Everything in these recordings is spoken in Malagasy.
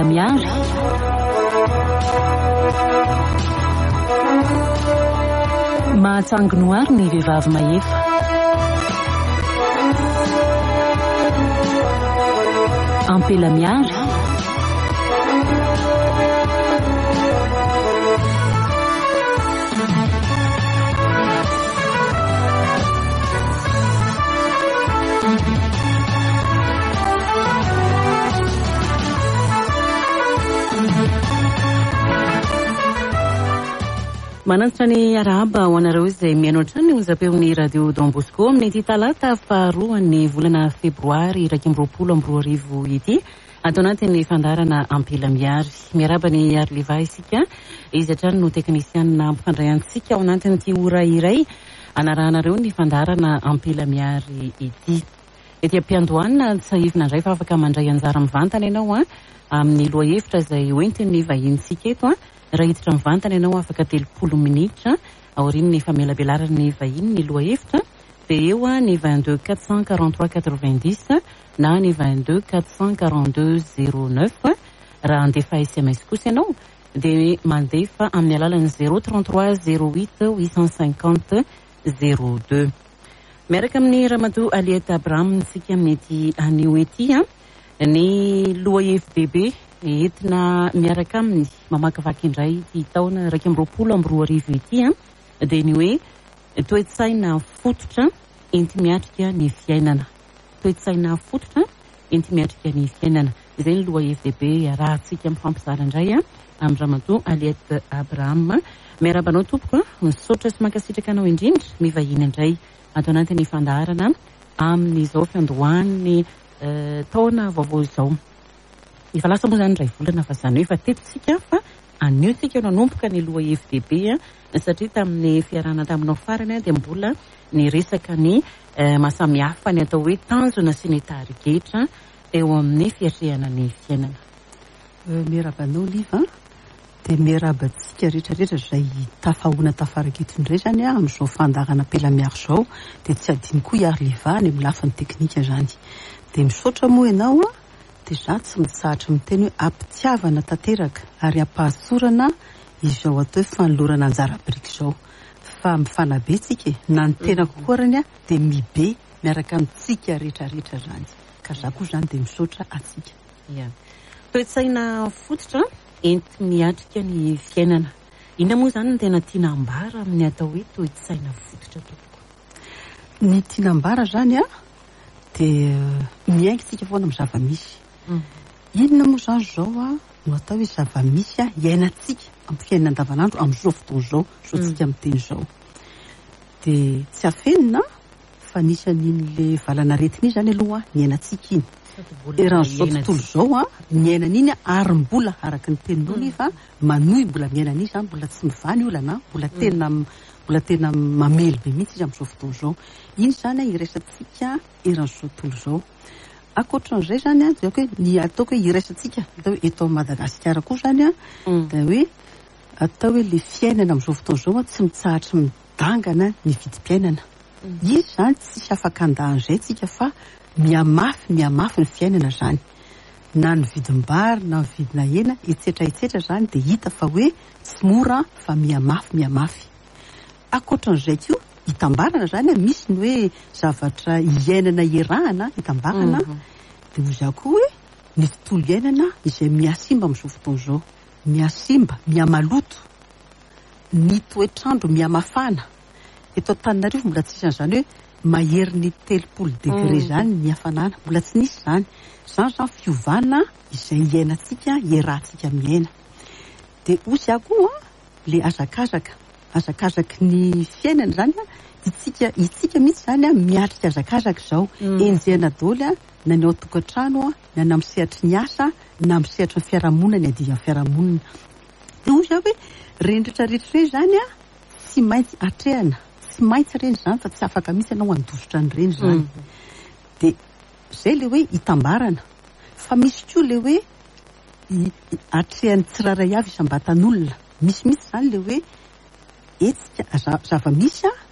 miary. Mahatsanginoary ny vehivavy mahefa. Ampela miary. Manantitra ny arahaba ho anareo izay mianoatra ny onjam-peon'ny radio Don Bosco amin'ny ity talata faharoa ny volana febroary 2024 ity atao anatin'ny fandarana Ampela miary. Miaraba ny Arliva isika izy hatrany no teknisianina ampifandray antsika ao anatin'ity ora iray anarahanareo ny fandarana Ampela miary ity. Ety ampiandohanina tsahivina indray fa afaka mandray anjara mivantana ianao amin'ny lohahevitra izay hoentin'ny vahinintsika eto raha hiditra mivantana ianao afaka 30 minitra aorian'ny ny famelabelarany vahiny ny lohahevitra dia eo ny 22 443 90 na ny 22 442 09 raha andefa SMS kosa ianao dia mandefa amin'ny alalan'ny 033 08 850 02. Miaraka amin'ny Ramadou Aliette Abraham sika amin'ity anio ety ny loha FDB entina miaraka aminy mamakivaky indray ity taona 2024 ity dia ny hoe toe-tsaina fototra enti miatrika ny fiainana. Toe-tsaina fototra enti miatrika ny fiainana. Izay ny loha FDB arahantsika mifampizara indray amin'ny Ramadou Aliette Abraham. Miarabanao tompoko misaotra sy mankasitraka anao indrindra mivahiny indray atao anatin'ny fandaharana amin'izao fiandohan'ny taona vaovao izao. Efa lasa moa zany iray volana fa zany hoe efa tetitsika fa aniotsika nanomboka ny loha FDB satria tamin'ny fiarahana taminao farany dia mbola ny resaka ny mahasamihafa ny atao hoe tanjona sy ny tarigetra eo amin'ny fiatrehana ny fiainana. Miarabanao Liva dia miarabantsika rehetrarehetra izay tafahona tafaraketo indray zany amin'izao fandarana Ampela miary izao dia tsy adiny koa iary Liva ny amin'ny lafiny teknika zany. Dia misaotra moa ianao dia za tsy mitsahatra miteny hoe ampitiavana tanteraka ary ampahasorana izao atao hoe fanolorana anjara biriky izao fa mifanabe tsika na ny tena kokorany dia mibe miaraka amintsika rehetrarehetra zany ka za koa zany dia misaotra atsika. Toe-tsaina fototra enti miatrika ny fiainana. Inona moa zany ny tena tiana ambara amin'ny atao hoe toe-tsaina fototra tompoko? Ny tiana ambara zany dia miainga tsika foana amin'ny zava-misy. Inona moa zany zao no atao hoe zava-misy iainantsika amin'ny fiainana andavanandro amin'izao fotoana izao zao tsika miteny izao. Dia tsy afenina fa nisan'in'le valanaretina zany aloha ny iainantsika iny. Eran'izao tontolo izao ny iainan'iny arim-bola araka ny tenin'olo fa manohy mbola miaina an'iny zany mbola tsy mivany olana mbola tena mamely be mihitsy izy amin'izao fotoana izao. Iny zany irasantsika eran'izao tontolo izao. Ankoatran'izay zany dia hoe ny ataoko hoe iraisantsika atao hoe eto Madagasikara koa zany dia hoe atao hoe le fiainana amin'izao fotoana izao tsy mitsahatra midangana ny vidim-piainana. Izy zany tsy afaka andahan'izay tsika fa miamafy ny fiainana zany. Na ny vidim-bary na ny vidina hena etsetra zany dia hita fa hoe tsy mora fa miamafy. Ankoatran'izay koa hitambarana zany misy ny hoe zavatra iainana iarahana hitambarana dia hoy za koa hoe ny tontolo iainana izay miasimba amin'izao fotoana izao. Miasimba, miamaloto, ny toetrandro miamafana. Eto Antananarivo mbola tsy izany hoe mahery ny 30 degré zany ny hafanana mbola tsy nisy zany. Zany fiovana izay iainantsika iarahantsika miaina. Dia hoy za koa le azakazaky ny fiainana zany itsika mihitsy zany miatrika azakazaka izao enjehana daholo na ny ao tokantrano na ny amin'ny sehatry ny asa na amin'ny sehatry ny fiarahamonina ny adivan'ny fiarahamonina. Dia hoy za hoe rehetrarehetra zany tsy maintsy atrehana tsy maintsy reny zany fa tsy afaka mihitsy ianao andosotra ny reny zany. Dia zay le hoe hitambarana fa misy koa le hoe atrehan'ny tsiraray avy isam-batan'olona. Misy zany le hoe etsika zava-misy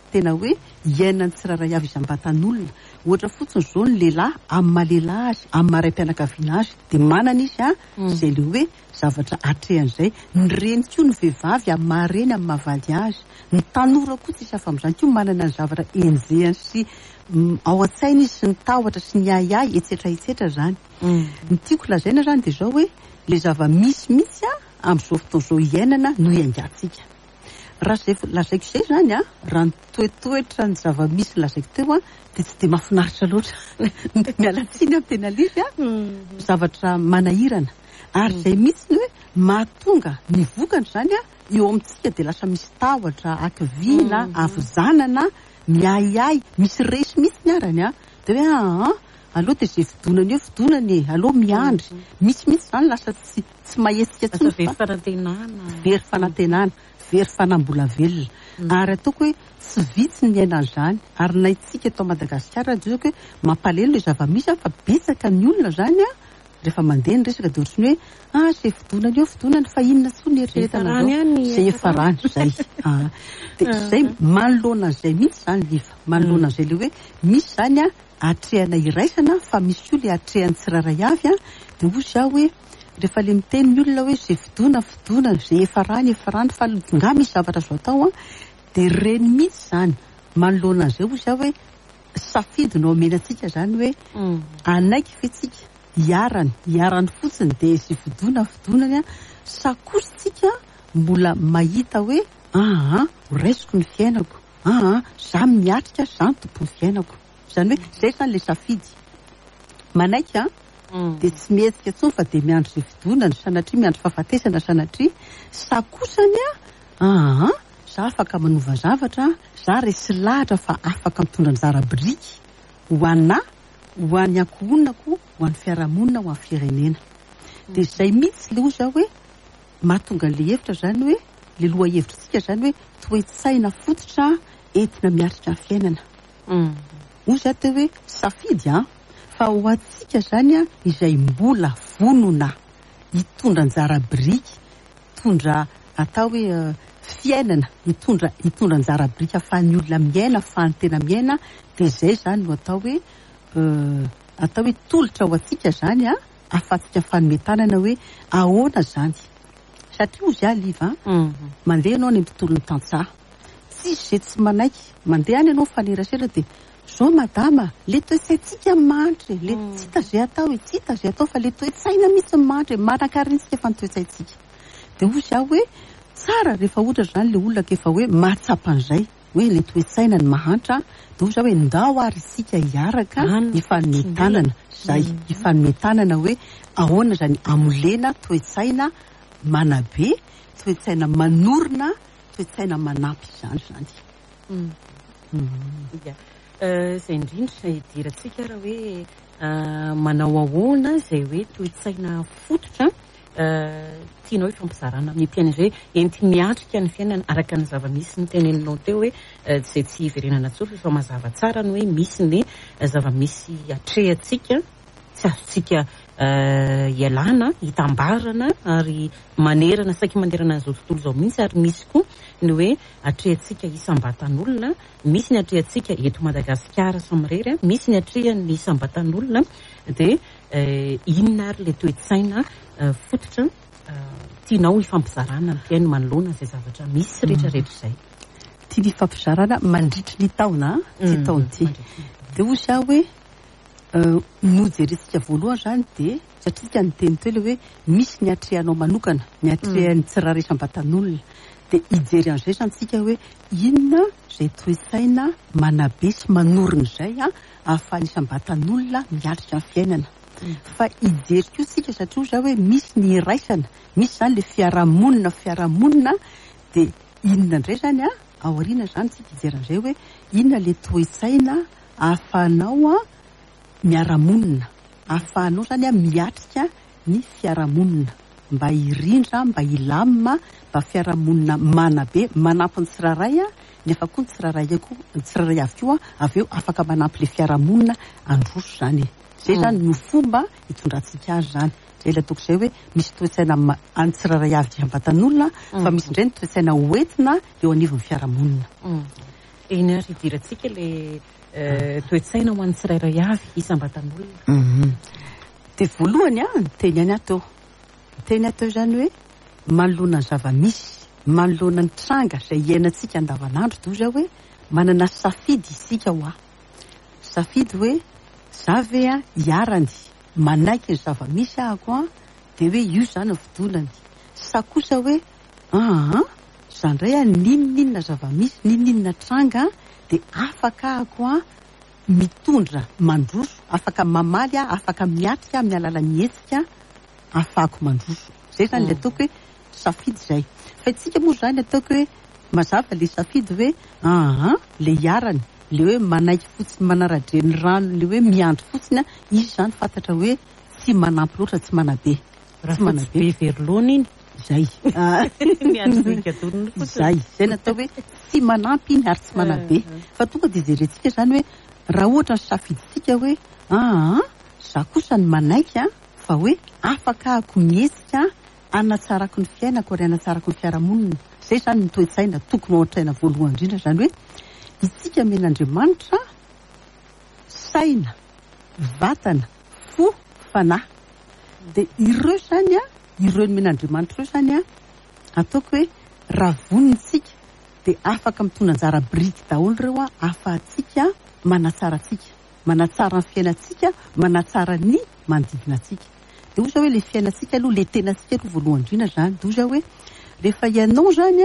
tena hoe iainany tsiraray avy izam-batan'olona. Ohatra fotsiny zao ny lehilahy amin'ny mahalehilahy azy, amin'ny maharay-pianakaviana azy, dia manana izy izay le hoe zavatra atrehan'izay. Ny reny koa ny vehivavy amin'ny mahareny amin'ny mahavaly azy. Ny tanora koa tsisy hafa amin'izany koa manana ny zavatra enjehany sy ao an-tsaina izy sy ny tahotra sy ny aiay etsetra etsetra zany. Ny tiako lazaina zany dia zao hoe le zava-misy mihitsy amin'izao fotoan'izao iainana no iangatsika. Raha zay lazaiko izay zany raha ny toetoetra ny zava-misy lazaiko teo dia tsy dia mahafinaritra loatra. Miala tsiny amin'ny tena liry zavatra manahirana. Ary izay mihitsy ny hoe mahatonga ny vokany zany eo amintsika dia lasa misy tahotra, akiviana, avizanana, miaiay, misy resy mihitsy ny arany dia hoe aloha dia izay vidonany eo vidonany aloha miandry. Misy zany lasa tsy mahetsika tsony very fanantenana, very fanantenana, very fanambola velona. Ary ataoko hoe tsy vitsy ny aina an'izany. Ary na itsika eto Madagasikara dia hoe mampalahelo ilay zava-misy fa betsaka ny olona zany rehefa mandeha ny resaka dia ohatrany hoe izay vidonany eo vidonany fa inona tsony eritreretana izay efa rany izay. Dia izay manoloana an'izay mihitsy zany liva, manoloana an'izay le hoe misy zany atrehana iraisana fa misy koa le atrehany tsiraray avy dia ozy hoe rehefa le miteny ny olona hoe izay vidona izay efa rany fa nga misy zavatra azo atao dia reny mihitsy zany manoloana an'izay ozy hoe safidy no amenatsika zany hoe anaiky fetsika iarany fotsiny dia izay vidonany sakositsika mbola mahita hoe raisiko ny fiainako, za miatrika za ny tompony fiainako. Zany hoe zay zany le safidy manaiky dia tsy mihetsika tsony fa dia miandry izay vidonany sanatria miandry fahafatesana sanatria sakosany za afaka manova zavatra, za resy lahatra fa afaka mitondra ny zara-biriky ho an'ny ankohonako, ho an'ny fiarahamonina, ho an'ny firenena. Dia izay mihitsy le ozy hoe mahatonga le hevitra zany hoe le loha hevitrintsika zany hoe toe-tsaina fototra entina miatrika ny fiainana. Ozy teo hoe safidy fa ho antsika zany izay mbola vonona hitondra ny zara-biriky, hitondra atao hoe fiainana, hitondra ny zara-biriky ahafahan'ny olona miaina, ahafahan'ny tena miaina, dia izay zany no atao hoe tolotra ho antsika zany ahafahantsika fanometanana hoe ahoana zany. Satria ozy liva mandeha ianao any amin'ny tontolon'ny tantsaha, tsisy izay tsy manaiky, mandeha any ianao fanerasera dia zao madama le toe-tsaintsika mantra le tsy hita izay atao fa le toe-tsaina mihitsy mantra manankarintsika fa ny toe-tsaintsika. Dia ozy hoe tsara rehefa ohatra zany le olona kefa hoe mahatsapa an'izay hoe le toe-tsaina ny mahantra dia ozy hoe ndao ary isika hiaraka ifanometanana zay, ifanometanana hoe ahoana zany amolena toe-tsaina manabe, toe-tsaina manorina, toe-tsaina manampy zany. Izay indrindra idirantsika raha hoe manao ahoana izay hoe toe-tsaina fototra tianao hifampizarana amin'ny mpiaina izay enti miatrika ny fiainana araka ny zava-misy ny teneninao teo hoe izay tsy hiverenana tsotra fa mazava tsara ny hoe misy ny zava-misy atrehantsika tsy azontsika ialana, hitambarana ary manerana saika manerana an'izao tontolo izao mihitsy. Ary misy koa ny hoe atrehantsika isam-batan'olona, misy ny atrehantsika eto Madagasikara samirery, misy ny atrehany isam-batan'olona. Dia inona ary le toe-tsaina fototra tianao hifampizarana ny mpiaino manoloana izay zavatra misy rehetrarehetra izay. Tiany hifampizarana mandritry ny taona ty taona ty. Dia ozy hoe nojerentsika voalohany zany dia satria ny teny teo le hoe misy ny atrehanao manokana, ny atrehan'ny tsiraray isam-batan'olona. Dia hijery an'izay zany tsika hoe inona izay toe-tsaina manabe sy manorina izay ahafahan'ny isam-batan'olona miatrika ny fiainana. Fa hijery koa tsika satria ozy hoe misy ny iraisana, misy zany le fiarahamonina dia inona indray zany aoriana zany tsika hijery an'izay hoe inona le toe-tsaina ahafahanao miaramonina, ahafahanao zany miatrika ny fiarahamonina mba hirindra, mba hilamina, mba fiarahamonina manabe, manampy ny tsiraray nefa koa ny tsiraray avy koa avy eo afaka manampy le fiarahamonina androso zany. Zay zany no fomba hitondrantsika azy zany. Zay ilay ataoko izay hoe misy toe-tsaina any tsiraray avy isam-batan'olona fa misy indray ny toe-tsaina hoentina eo anivon'ny fiarahamonina. eny ary idirantsika le toe-tsaina ho an'ny tsirairay avy isam-batan'olona. Dia voalohany ny teny any atao. Teny atao izany hoe manoloana ny zava-misy, manoloana ny tranga izay iainantsika andavanandro doza hoe manana safidy isika ho aho. Safidy hoe za ve hiarany manaiky ny zava-misy ahako dia hoe io zany ny fidolany. Sa kosa hoe zandray ninninona zava-misy, ninninona tranga dia afaka ahako mitondra mandroso, afaka mamaly afaka miatrika amin'ny alalan'ny hetsika afako mandroso. Zay zany le ataoko hoe safidy zay. Fa itsika moa zany ataoko hoe mazava le safidy hoe le hiarany, le hoe manaiky fotsiny manaradreny rano, le hoe miandry fotsiny izy zany fantatra hoe tsy manampy loatra, tsy manabe. Raha fotsy be verolona iny zay zay natao hoe tsy manampy iny ary tsy manabe. Fa tonga dia jerentsika zany hoe raha ohatra ny safiditsika hoe za kosa ny manaiky fa hoe afaka ako mihetsika anatsarako ny fiainako ary anatsarako ny fiarahamonina. Zay zany ny toe-tsaina tokony ao an-tsaina voalohany indrindra, zany hoe itsika men'Andriamanitra saina, vatana, fo, fanahy. Dia ireo zany ireo men'Andriamanitra ireo zany ataoko hoe raha vonintsika dia afaka mitondra anjara biriky daholo ireo ahafahantsika manatsara atsika, manatsara ny fiainantsika, manatsara ny manodidina atsika. Dia oza hoe le fiainantsika aloha, le tenantsika aloha voalohany indrindra zany doza hoe rehefa ianao zany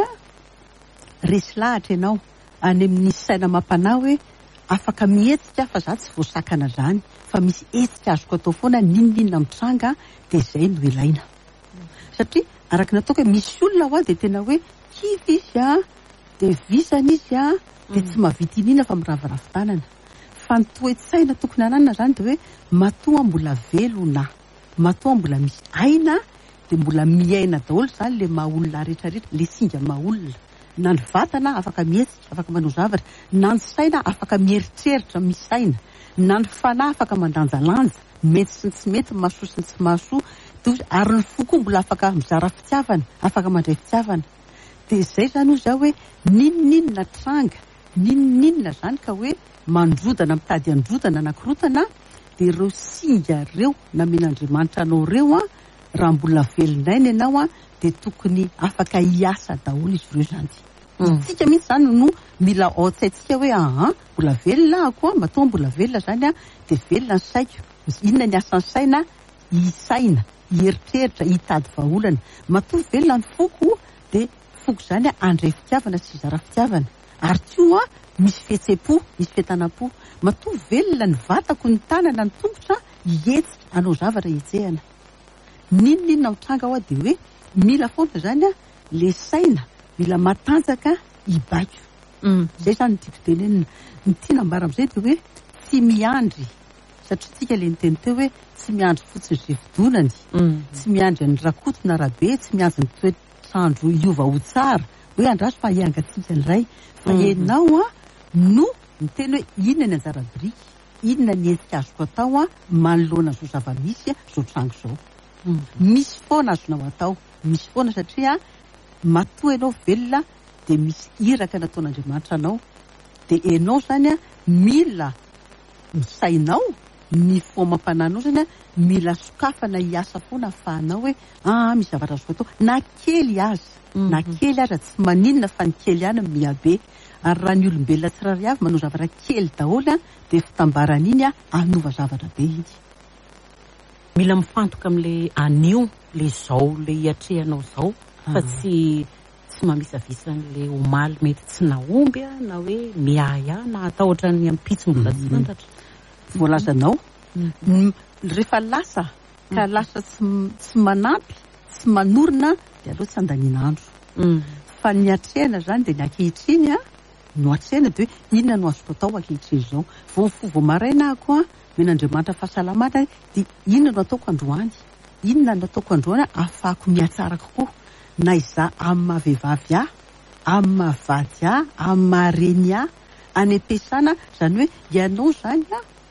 resy lahatra ianao any amin'ny saina mampana hoe afaka mihetsika fa za tsy voasakana zany, fa misy hetsika azoko atao foana ninninona mitranga dia zay no ilaina. Satria araka nataoko hoe misy olona ho dia tena hoe kivy izy dia visana izy dia tsy mahavita inina fa miravaravin-tanana. Fa ny toe-tsaina tokony ananana zany dia hoe matoa mbola velona, matoa mbola misy aina dia mbola miaina daholo zany le maha olona rehetrarehetra, le singa maha olona. Na ny vatana afaka mihetsika, afaka manao zavatra, na ny saina afaka mieritreritra misy saina, na ny fanahy afaka mandanjalanja, mety sy tsy mety, mahasoa sy tsy mahasoa, ary ny fo koa mbola afaka mizara fitiavana, afaka mandray fitiavana. Dia zay zany ozy hoe ninninona tranga, ninninona zany ka hoe mandrodana, mitady androdana anakirotana, dia ireo singa ireo na men'Andriamanitra anao ireo raha mbola velon'aina ianao dia tokony afaka hiasa daholo izy ireo zany. Tsika mihitsy zany no mila ao an-tsaintsika hoe mbola velona ako matoa mbola velona zany dia velona ny saiko. Inona ny asan'ny saina? Hisaina, hieritreritra, hitady vahaolana. Matoa velona ny foko dia foko zany andray fitiavana sy hizara fitiavana. Ary koa misy fihetsem-po, misy fihentanam-po. Matoa velona ny vatako, ny tanana, ny tongotra hihetsika anao zavatra hitsehana. Ninninona mitranga ao dia hoe mila foana zany le saina mila matanjaka hibaiko. Zay zany tiako tenenina. Ny tiana ambara amin'izay dia hoe tsy miandry, satria tsika le niteny teo hoe tsy miandry fotsiny izay fidolany, tsy miandry ny rakotona rabe, tsy miandry ny toetrandro hiova ho tsara hoe andraso fa hiangatsika ny ray, fa ianao no miteny hoe inona ny anjara biriky, inona ny hetsika azoko atao manoloana zao zava-misy zao trango zao. Misy foana azonao atao, misy foana satria matoa ianao velona dia misy iraka nataon'Andriamanitra anao, dia ianao zany mila misainao, ny foamam-pananao zany mila sokafana hiasa foana ahafahanao hoe misy zavatra azoko atao, na kely aza, na kely aza tsy maninona fa ny kely ihany miabe. Ary raha ny olombelona tsirairay avy manao zavatra kely daholo dia fitambarana iny anova zavatra be izy. Mila mifantoka amin'ilay anio, le zao, le hiatrehanao zao, fa tsy mamisavisa n'ilay omaly mety tsy naomby na hoe miaya na atao ohatran'ny ampitsy mbola tsy fantatra. Voalazanao rehefa lasa ka lasa tsy manampy, tsy manorina dia aloha tsy andaniana andro. Fa ny hatrehana zany dia ny ankehitriny no hatrehana dia hoe inona no azoko atao ankehitriny izao. Vao maraina ako men'Andriamanitra fahasalamana dia inona no ataoko androany, inona no ataoko androany ahafahako mihatsara kokoa, na izaho amin'ny mahavehivavy amin'ny mahavady amin'ny mahareny any am-piasana. Zany hoe ianao zany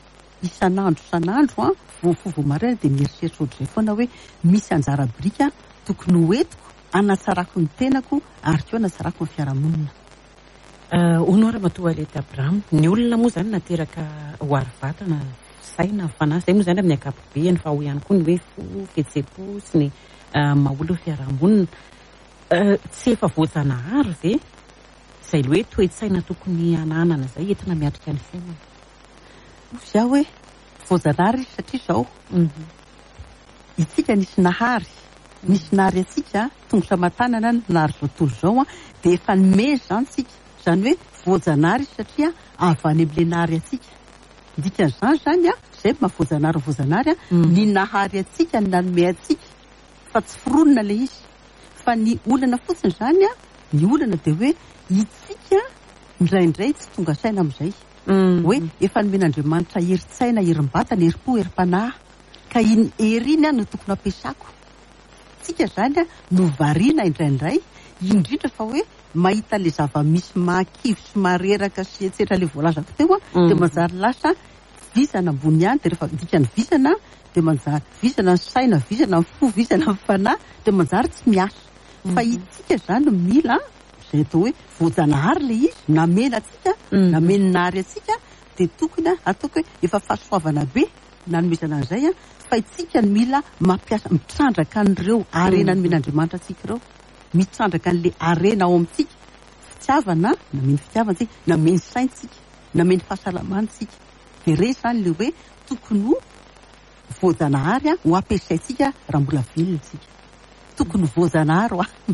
isan'andro vao maraina dia mieritreritra ohatr'izay foana hoe misy anjara biriky tokony hoentiko anatsarako ny tenako ary koa anatsarako ny fiarahamonina. Honora Matoalety Abraham, ny olona moa zany nateraka ho ary vatana saina fanahy zay moa zany amin'ny akapobeany fa ho ihany koa ny hoe fo fihetseham-po sy ny maha-olona fiarahamonina tsy efa voajanahary ve izay hoe toe-tsaina tokony ananana zay entina miatrika ny fiainana? Za hoe voajanahary satria zao itsika nisy nahary atsika tongotra matanana nahary zao tontolo zao dia efa nomeza zany tsika. Zany hoe voajanahary satria avy any amin'ilay nahary atsika. Dikan'izany zany zay mahavoajanahary ny nahary atsika nanome atsika fa tsy fironona ilay izy. Fa ny olana fotsiny zany ny olana dia hoe itsika indraindray tsy tonga saina amin'izay. Hoe efa nomen'Andriamanitra herin-tsaina, herim-batana, herim-po, herim-panahy ka iny hery iny no tokony ampiasako. Tsika zany no variana indraindray indrindra fa hoe mahita le zava-misy mahakivy sy mareraka sy etsetra le voalazako teo dia manjary lasa vizana ambony any. Dia rehefa dikany vizana dia manjary vizana ny saina, vizana ny fo, vizana ny fanahy dia manjary tsy miasa. Fa itsika zany no mila zay atao hoe voajanahary le izy namena atsika, nameny nahary atsika dia tokony ataoko hoe efa fahasoavana be nanomezana an'izay fa itsika no mila mampiasa mitrandraka an'ireo arena nomen'Andriamanitra atsika ireo, mitrandraka an'le arena ao amintsika fitiavana, nameny fitiavantsika, nameny saintsika, nameny fahasalamantsika. Dia re zany le hoe tokony ho voajanahary ho ampiasaitsika raha mbola velona tsika. Tokony voajanahary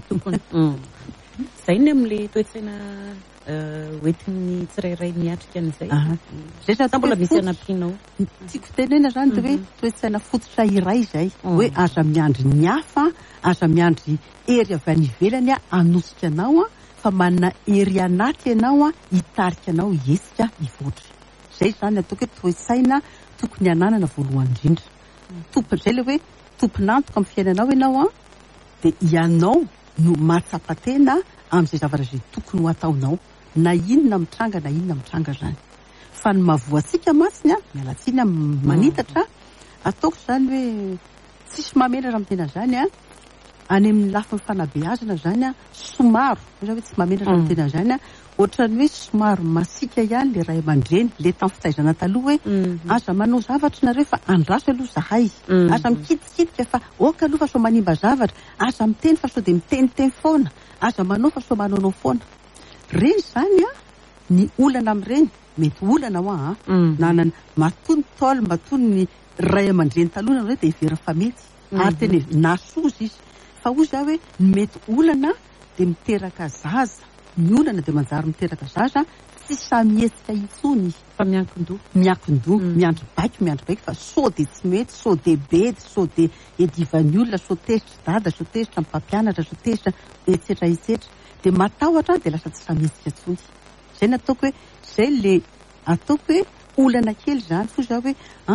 zay ny amin'le toe-tsaina hoentin'ny tsirairay miatrika an'izay. Zay mbola misy anampianao. Tiako tenena zany dia hoe toe-tsaina fototra iray izay hoe aza miandry ny hafa, aza miandry hery avy any ivelany hanosika anao fa manana hery anaty ianao hitarika anao hetsika hivoatra. Zay zany ataoko hoe toe-tsaina tokony ananana voalohany indrindra. Zay le hoe tomponantoka amin'ny fiainanao ianao dia ianao no mahatsapa-tena amin'izay zavatra izay tokony ho ataonao. Na inona mitranga na inona mitranga zany. Fa ny mahavoatsika masiny mialatsiny manitatra ataoko zany hoe tsisy mamena raha mitena zany any amin'ny lafin'ny fanabeazana zany somaro hoe tsy mamena raha mitena zany ohatrany hoe somaro masika ihany le ray aman-dreny le tamin'ny fitaizana taloha hoe aza manao zavatra nareo fa andraso aloha zahay, aza mikitikitika fa oka aloha fa so manimba zavatra, aza miteny fa so dia miteniteny foana, aza manao fa so manao foana. Reny zany ny olana amin'ireny mety olana ho nanana matony taolo matony ny ray aman-dreny taloha hoe dia hevera fa mety ary tena nasozy izy. Fa hoy za hoe mety olana dia miteraka zaza, ny olana dia manjary miteraka zaza tsy samy hetsika intsony fa miankin-doha, miandry baiko fa so dia tsy mety, so dia bedy, so dia edivan'ny olona, so tezitra dada, so tezitra amin'ny mpampianatra, so tezitra etsetra dia matahotra dia lasa tsy samy hetsika intsony. Zay nataoko hoe zay le ataoko hoe olana kely zany fo za hoe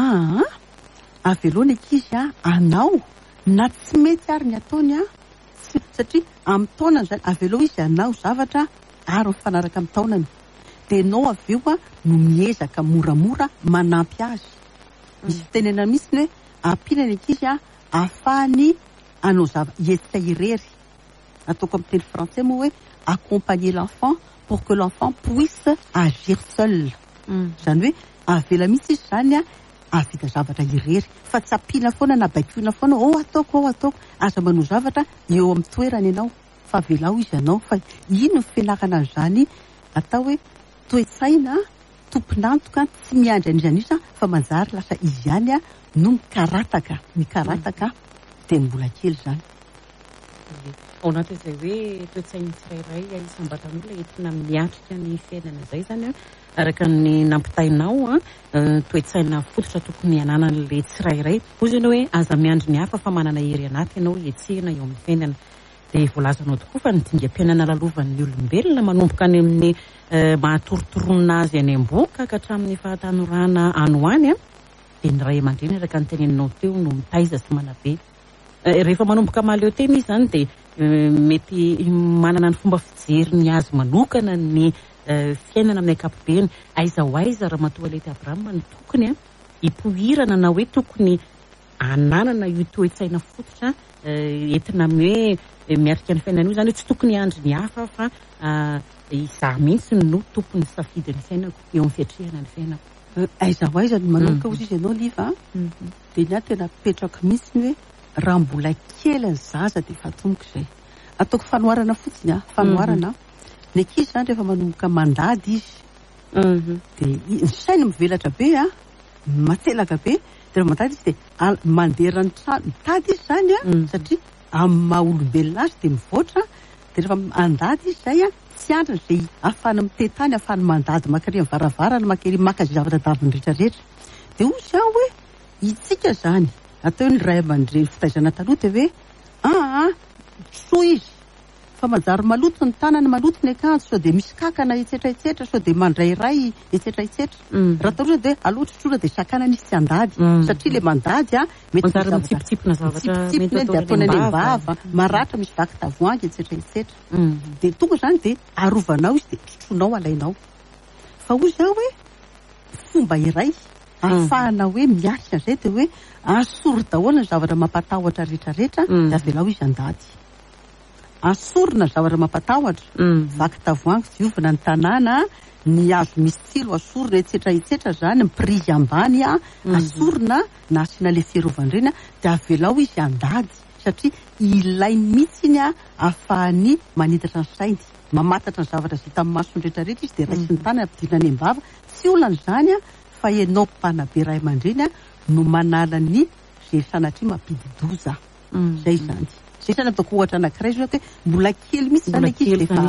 aveloana ankizy anao na tsy mety ary ny ataony satria amin'ny taonany zany avelao izy anao zavatra ary mifanaraka amin'ny taonany dia ianao avy eo no miezaka moramora manampy azy. Misy fitenena mihitsy hoe ampiana ny ankizy ahafahany anao hetsika irery. Ataoko amin'ny teny français moa hoe accompagner l'enfant pour que l'enfant puisse agir seul. Zany hoe avela mihitsy izy zany avita zavatra irery fa tsy ampiana foana na baikoina foana ataoko aza manao zavatra eo amin'ny toerana ianao fa avelao izy anao fa ino ny fianarana an'izany atao hoe toe-tsaina tomponantoka tsy miandry an'izany fa manjary lasa izy ihany no mikarataka dia mbola kely zany. Ao anatin'izay hoe toe-tsaina tsirairay isam-batan'olona entina miatrika ny fiainana izay zany araka ny nampitainao toe-tsaina fototra tokony ananan'le tsirairay. Ozy ianao hoe aza miandry ny hafa fa manana hery anaty ianao etsehana eo amin'ny fiainana. Dia voalazanao tokoa fa ny dingam-piainana lalovan'ny olombelona manomboka any amin'ny mahatorotoronina azy any am-boka ka hatramin'ny fahatanorana ano any dia ny ray aman-dreny araka ny teneninao teo no mitaiza sy manabe. Rehefa manomboka maleo tena izy zany dia mety manana ny fomba fijeriny azy manokana ny fiainana amin'ny akapobeany. Aiza ho aiza raha Matoalety Abraham ny tokony hipoirana na hoe tokony ananana io toe-tsaina fototra entina amin'ny hoe miarika ny fiainana io zany hoe tsy tokony andry ny hafa fa izaho mihitsy no tompony safidy ny fiainako eo amin'ny fiatrehana ny fiainako. Aiza ho aiza ny manomboka ozy izy ianao liva dia ny ahy tena petraka mihitsy ny hoe raha mbola kely ny zaza dia efa tomboka izay. Ataoko fanoharana fotsiny fanoharana. Ny ankizy zany rehefa manomboka mandady izy dia ny sainy mivelatra be matselaka be dia rehefa mandady izy dia mandera ny trano mitady izy zany satria amin'ny maha olombelona azy dia mivoatra. Dia rehefa mandady izy zay tsy andriny izay ahafahana mitetany ahafahana mandady makary amin'ny varavarana makary maka izay zavatra daviny rehetrarehetra. Dia ozy aho hoe itsika zany atao ny ray aman-dreny fitaizana taloha dia hoe tsoa izy fa manjary maloto ny tanana maloto ny akanjo sao dia misy kakana etsetraetsetra sao dia mandrairay etsetraetsetra. Raha taloha dia alohatrotrora dia sakanana izy tsy andady satria le mandady mety mitsipitsipina zavatra dia ataony any am-bava maratra misy vaky tavoangy etsetraetsetra. Dia tonga zany dia arovanao izy dia trotronao alainao. Fa ozy aho hoe fomba iray ahafahana hoe miarika izay dia hoe asory daholo ny zavatra mampatahotra rehetrarehetra dia avelao izy andady. Asorina zavatra mampatahotra vaky tavoangy diovina ny tanàna ny hazo misy tsilo asorina etsetraetsetra zany miprizy ambany asorina na asiana le fiarovandreny dia avelao izy andady satria ilainy mihitsy iny ahafahany manitatra ny sainy mamatatra ny zavatra zita amin'ny masony rehetrarehetra izy dia raisy ny tanana ampidirina any am-bava tsy olana izany fa ianao mpanabe ray aman-dreny no manala ny zay sanatria mampididoza zay zany. Zay sana ataoko ohatra anankiray zao hoe mbola kely mihitsy zany ankizy dia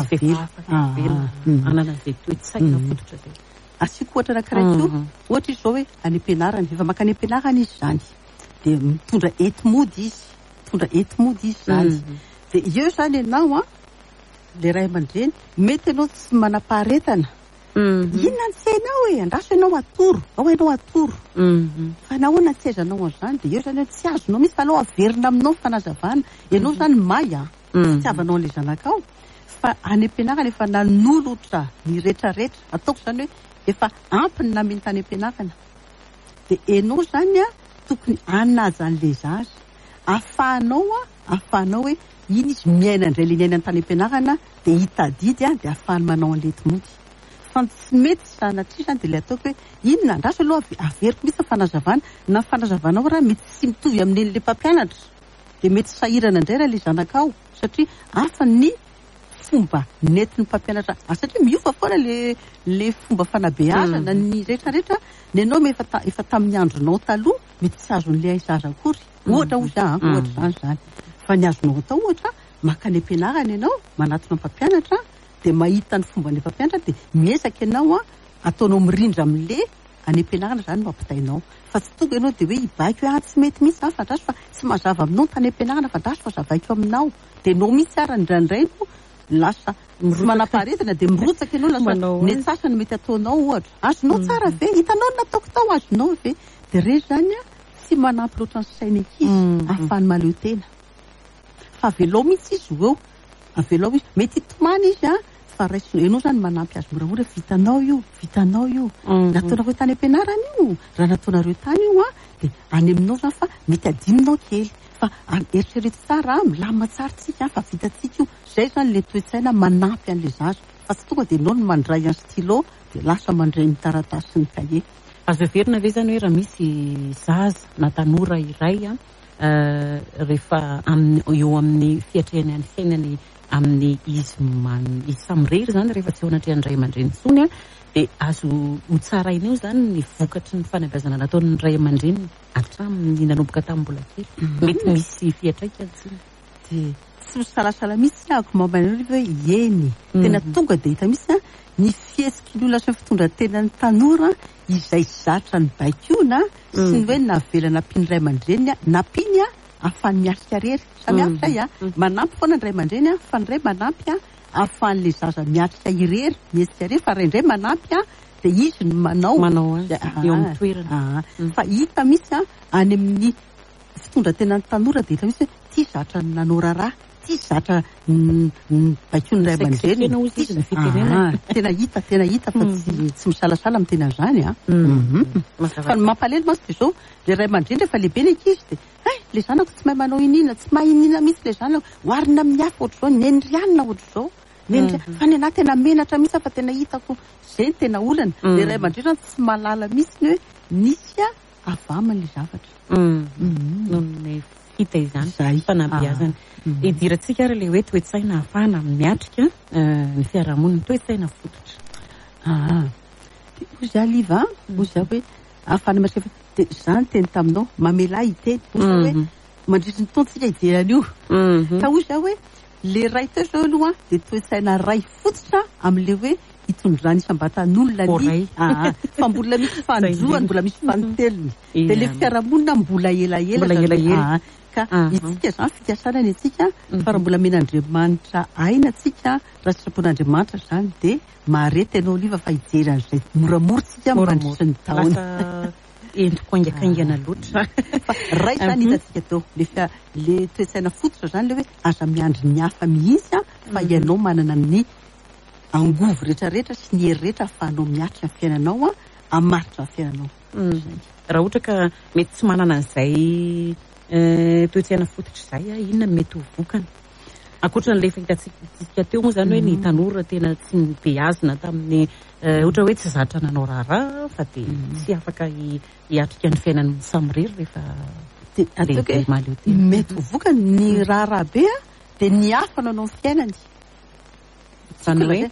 anana izay toe-tsaina fototra zay. Asiako ohatra anankiray koa ohatra izy zao hoe any am-pianarana efa makany am-pianarana izy zany dia mitondra enti-mody izy zany dia eo zany ianao le ray aman-dreny mety ianao tsy manam-paharetana. Inona ny tsainao andraso ianao atoro fa nahoana tsy aizanao an'izany dia eo zany tsy azonao mihitsy fa alao averina aminao fanazavana ianao zany may fitiavanao an'ilay zanakao fa any am-pianarana efa nanolotra ny rehetrarehetra ataoko zany hoe efa ampiny nameny tany am-pianarana dia ianao zany tokony anaja an'ilay zaza ahafahanao hoe iny izy miaina indray le niaina ny tany am-pianarana dia hitadidy dia ahafahany manao an'ilay enti-mody. Fa tsy mety sanatria zany dia ilay ataoko hoe inona andraso aloha averiko mihitsy fanazavana na fanazavanao raha mety tsy mitovy amin'ilay mpampianatra dia mety sahirana indray raha ilay zanakao satria hafa ny fomba nentin'ny mpampianatra satria miova foana le fomba fanabeazana ny rehetrarehetra ny ianao efa tamin'ny andronao taloha mety tsy azon'ilay zaza akory ohatra ohatra zany fa ny azonao atao ohatra makany am-pianarana ianao manatona mpampianatra dia mahita ny fomba ny mpampianatra dia miezaka ianao ataonao mirindra amin'le any am-pianarana zany no ampitainao fa tsy tonga ianao dia hoe hibaiko tsy mety mihitsy fandraso fa tsy mazava aminao tany am-pianarana fandraso fa zavaiko aminao dia ianao mihitsy ara indraindray no lasa manam-paharetana dia mirotsaka ianao lasa ny sasany mety ataonao ohatra azonao tsara ve hitanao nataoko tao azonao ve dia rehetra zany tsy manampy loatra ny sainy ankizy ahafahany maleo tena fa avelao mihitsy izy eo avelao izy mety hitomany izy fa raisina ianao zany manampy azy moramora vitanao io nataonareo tany am-pianarana io raha nataonareo tany io dia any aminao zany fa mety adininao kely fa eritrereto tsara milamina tsara tsika fa vitatsika io zay zany le toe-tsaina manampy an'ilay zaza fa tsy tonga dia ianao no mandray an stylo dia lasa mandray ny taratasy sy ny kahie. Azo everina ve zany hoe raha misy zaza na tanora iray rehefa eo amin'ny fiatrehany any fiainany amin'ny izy samirery zany rehefa tsy ao anaty ny ray aman-dreny intsony dia azo ho tsaraina eo zany ny vokatry ny fanabeazana nataon'ny ray aman-dreny hatramin'ny nanomboka tamin'ny mbola kely mety misy fiatraika tsiny dia tsy misalasala mihitsy ako mambanareo hoe eny tena tonga dia hita mihitsy ny fihetsiky ny olona sy ny fitondratena ny tanora izay zatra ny baikiona sy ny hoe navelana ampiny ray aman-dreny napiny ahafahany miarika rery samihafa izay manampy foana ny ray aman-dreny fa ny ray manampy ahafahan'ilay zaza miatrika irery mietsika rery fa ray indray manampy dia izy no manao eo amin'ny toerana fa hita misy any amin'ny fitondratena ny tanora dia hita misy tia zatra ny nanora raha tia tsisy zatra baikony ray aman-dreny tena hita fa tsy misalasala amin'ny tena zany fa mampalelo maso de zao le ray aman-dreny rehefa lehibe ny ankizy de le zanako tsy mahay manao inina tsy mahay inina mihitsy le zanako oharina amin'ny hafa ohatr'izao nendrianina ohatr'izao fa ny anahy tena menatra mihitsy fa tena hitako zay ny tena olana le ray aman-dreny zany tsy malala mihitsy ny hoe nisy avamany le zavatra nonne hita izany fanabeazana idirantsika ary le hoe toe-tsaina ahafahana miatrika ny fiarahamonina toe-tsaina fototra ozy aliva ozy hoe ahafahana miatrika de zany teny taminao mamela iteny ozy hoe mandritry ny tontsika idiran'io fa ozy hoe le ray teo zao aloha de toe-tsaina ray fototra amin'le hoe hitondrany isam-batan'olona ny fa mbola misy fanjoany mbola misy fanotelony de le fiarahamonina mbola elaela ka itsika zany fikasana ny atsika fa raha mbola men'Andriamanitra aina atsika raha sitrapon'Andriamanitra zany de marety ianao liva fa hijeran'izay moramoritsika mandritry ny taona endriko aingakaingana loatra fa ray zany hitatsika teo le toe-tsaina fototra zany le hoe aza miandry ny hafa mihitsy fa ianao manana ny angovo rehetrarehetra sy ny hery rehetra ahafahanao miatrika ny fiainanao amaritra ny fiainanao raha ohatra ka mety tsy manana an'izay toe-tsaina fototra izay inona mety ho vokana akoatra n'le fahitantsika teo moa zany hoe ny tanora tena tsy nibeazina tamin'ny ohatra hoe tsy zatra nanao raharaha fa de tsy afaka hiatrika ny fiainany samirery rehefa mety ho vokany ny raharaha be de ny hafa nanao ny fiainany zany hoe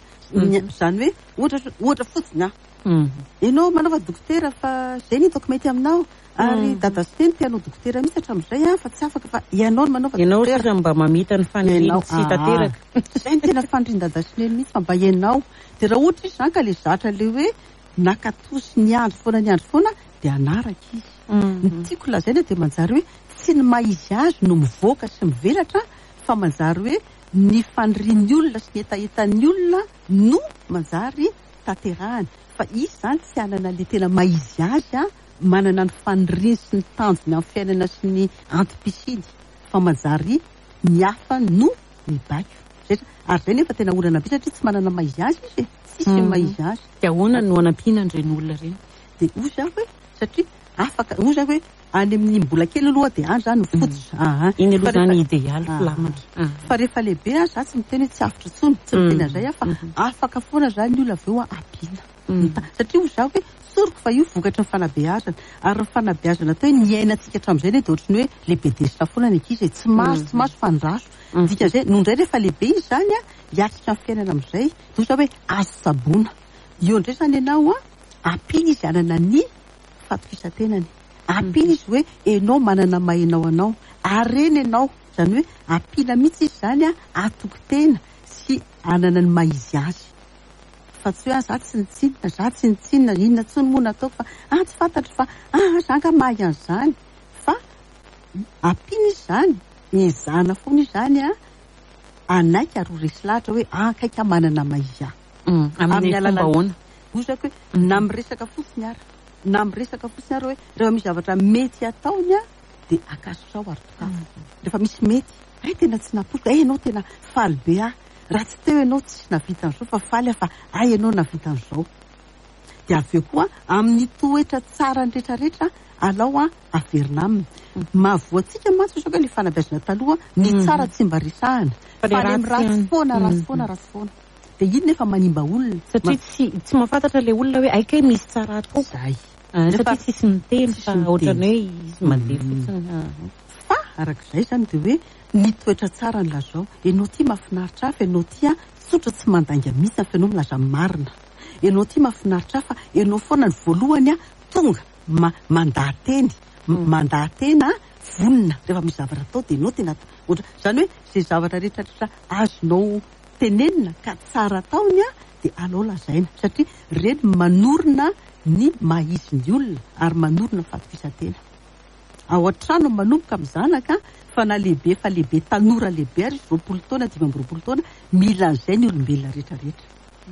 ohatra fotsiny ianao manaova dokotera fa zay ny hitako mety aminao ary dada sy teny mpianao dokotera mihitsy hatramin'izay fa tsy afaka fa ianao no manaova dokotera mba mamita ny faniriany sy tanteraka zay ny tena faniriny dada sy teny mihitsy fa mba ianao de raha ohatra izy zany ka le zatra le hoe nakatosy ny andro foana de anaraka izy ny tiako lazaina de manjary hoe tsy ny maizy azy no mivoaka sy mivelatra fa manjary hoe ny fanirian'ny olona sy ny etaetan'ny olona no manjary tanterahany fa izy zany tsy anana le tena maizy azy manana ny faniriny sy ny tanjony amin'ny fiainana sy ny antipisidy fa manjary ny hafa no mibaiko ary zay nefa tena olana be satria tsy manana maizy azy izy tsisy maizy azy de ahoana no anampiana an'ireny olona reny de ozy hoe satria afaka ozy hoe any amin'ny mbola kely aloha de any zany fototra iny aloha zany idéal filamatra fa rehefa lehibe za tsy miteny hoe tsy afitra tsony tsy mitena zay fa afaka foana zany ny olona aveo ampiana satria ozy hoe soroko fa io vokatra ny fanabeazana ary ny fanabeazana atao hoe ny ainatsika hatramin'izay de ohatrany hoe lehibe desitra foana ny ankizy tsy maso fandraso dikan'izay nondray rehefa lehibe izy zany hiatrika ny fiainana amin'izay ohatra hoe azo sabona io ndray zany ianao ampina izy anana ny fatokisan-tenany ampina izy hoe enao manana mahainao anao areny ianao zany hoe ampina mihitsy izy zany atokotena sy anana ny maizy azy fa tsy hoe za tsy nitsinina inona tsony moa nataoko fa tsy fantatro fa zanga mahay an'izany fa ampina izy zany ezana foana izy zany anaika aro resy lahatra hoe akaika manana maizy amin'ny fomba ahoana ozako hoe na miresaka fotsiny ary hoe rehefa misy zavatra mety ataony de akasosao ary tokafo rehefa misy mety tena tsy napoka ianao tena faly be raha tsy teo ianao tsy navita an'izao fa faly fa ianao navita an'izao de avy eo koa amin'ny toetra tsara ny rehetrarehetra alao averina aminy mahavoatsika mantsy sao ka le fanabeazana taloha ny tsara tsy mba resahana fa le ratsy foana de iny nefa manimba olona satria tsy mahafantatra le olona hoe aika misy tsara atao zay satria tsisy miteny fa ohatrany hoe izy mandeha fotsiny fa arak'izay zany de hoe ny toetra tsara ny lazao ianao ty mahafinaritra fa ianao ty tsotra tsy mandanga mihitsy fa ianao milaza marina ianao ty mahafinaritra fa ianao foana ny voalohany tonga mandahatena vonina rehefa misy zavatra atao de ianao tena ohatra zany hoe zay zavatra rehetrarehetra azonao tenenina ka tsara taony de alao lazaina satria reny manorina ny mahiziny olona ary manorina fatokisantena ao an-trano manomboka amin'ny zanaka fa na lehibe fa lehibe tanora lehibe ary 20 taona 20 taona mila an'izay ny olombelona rehetrarehetra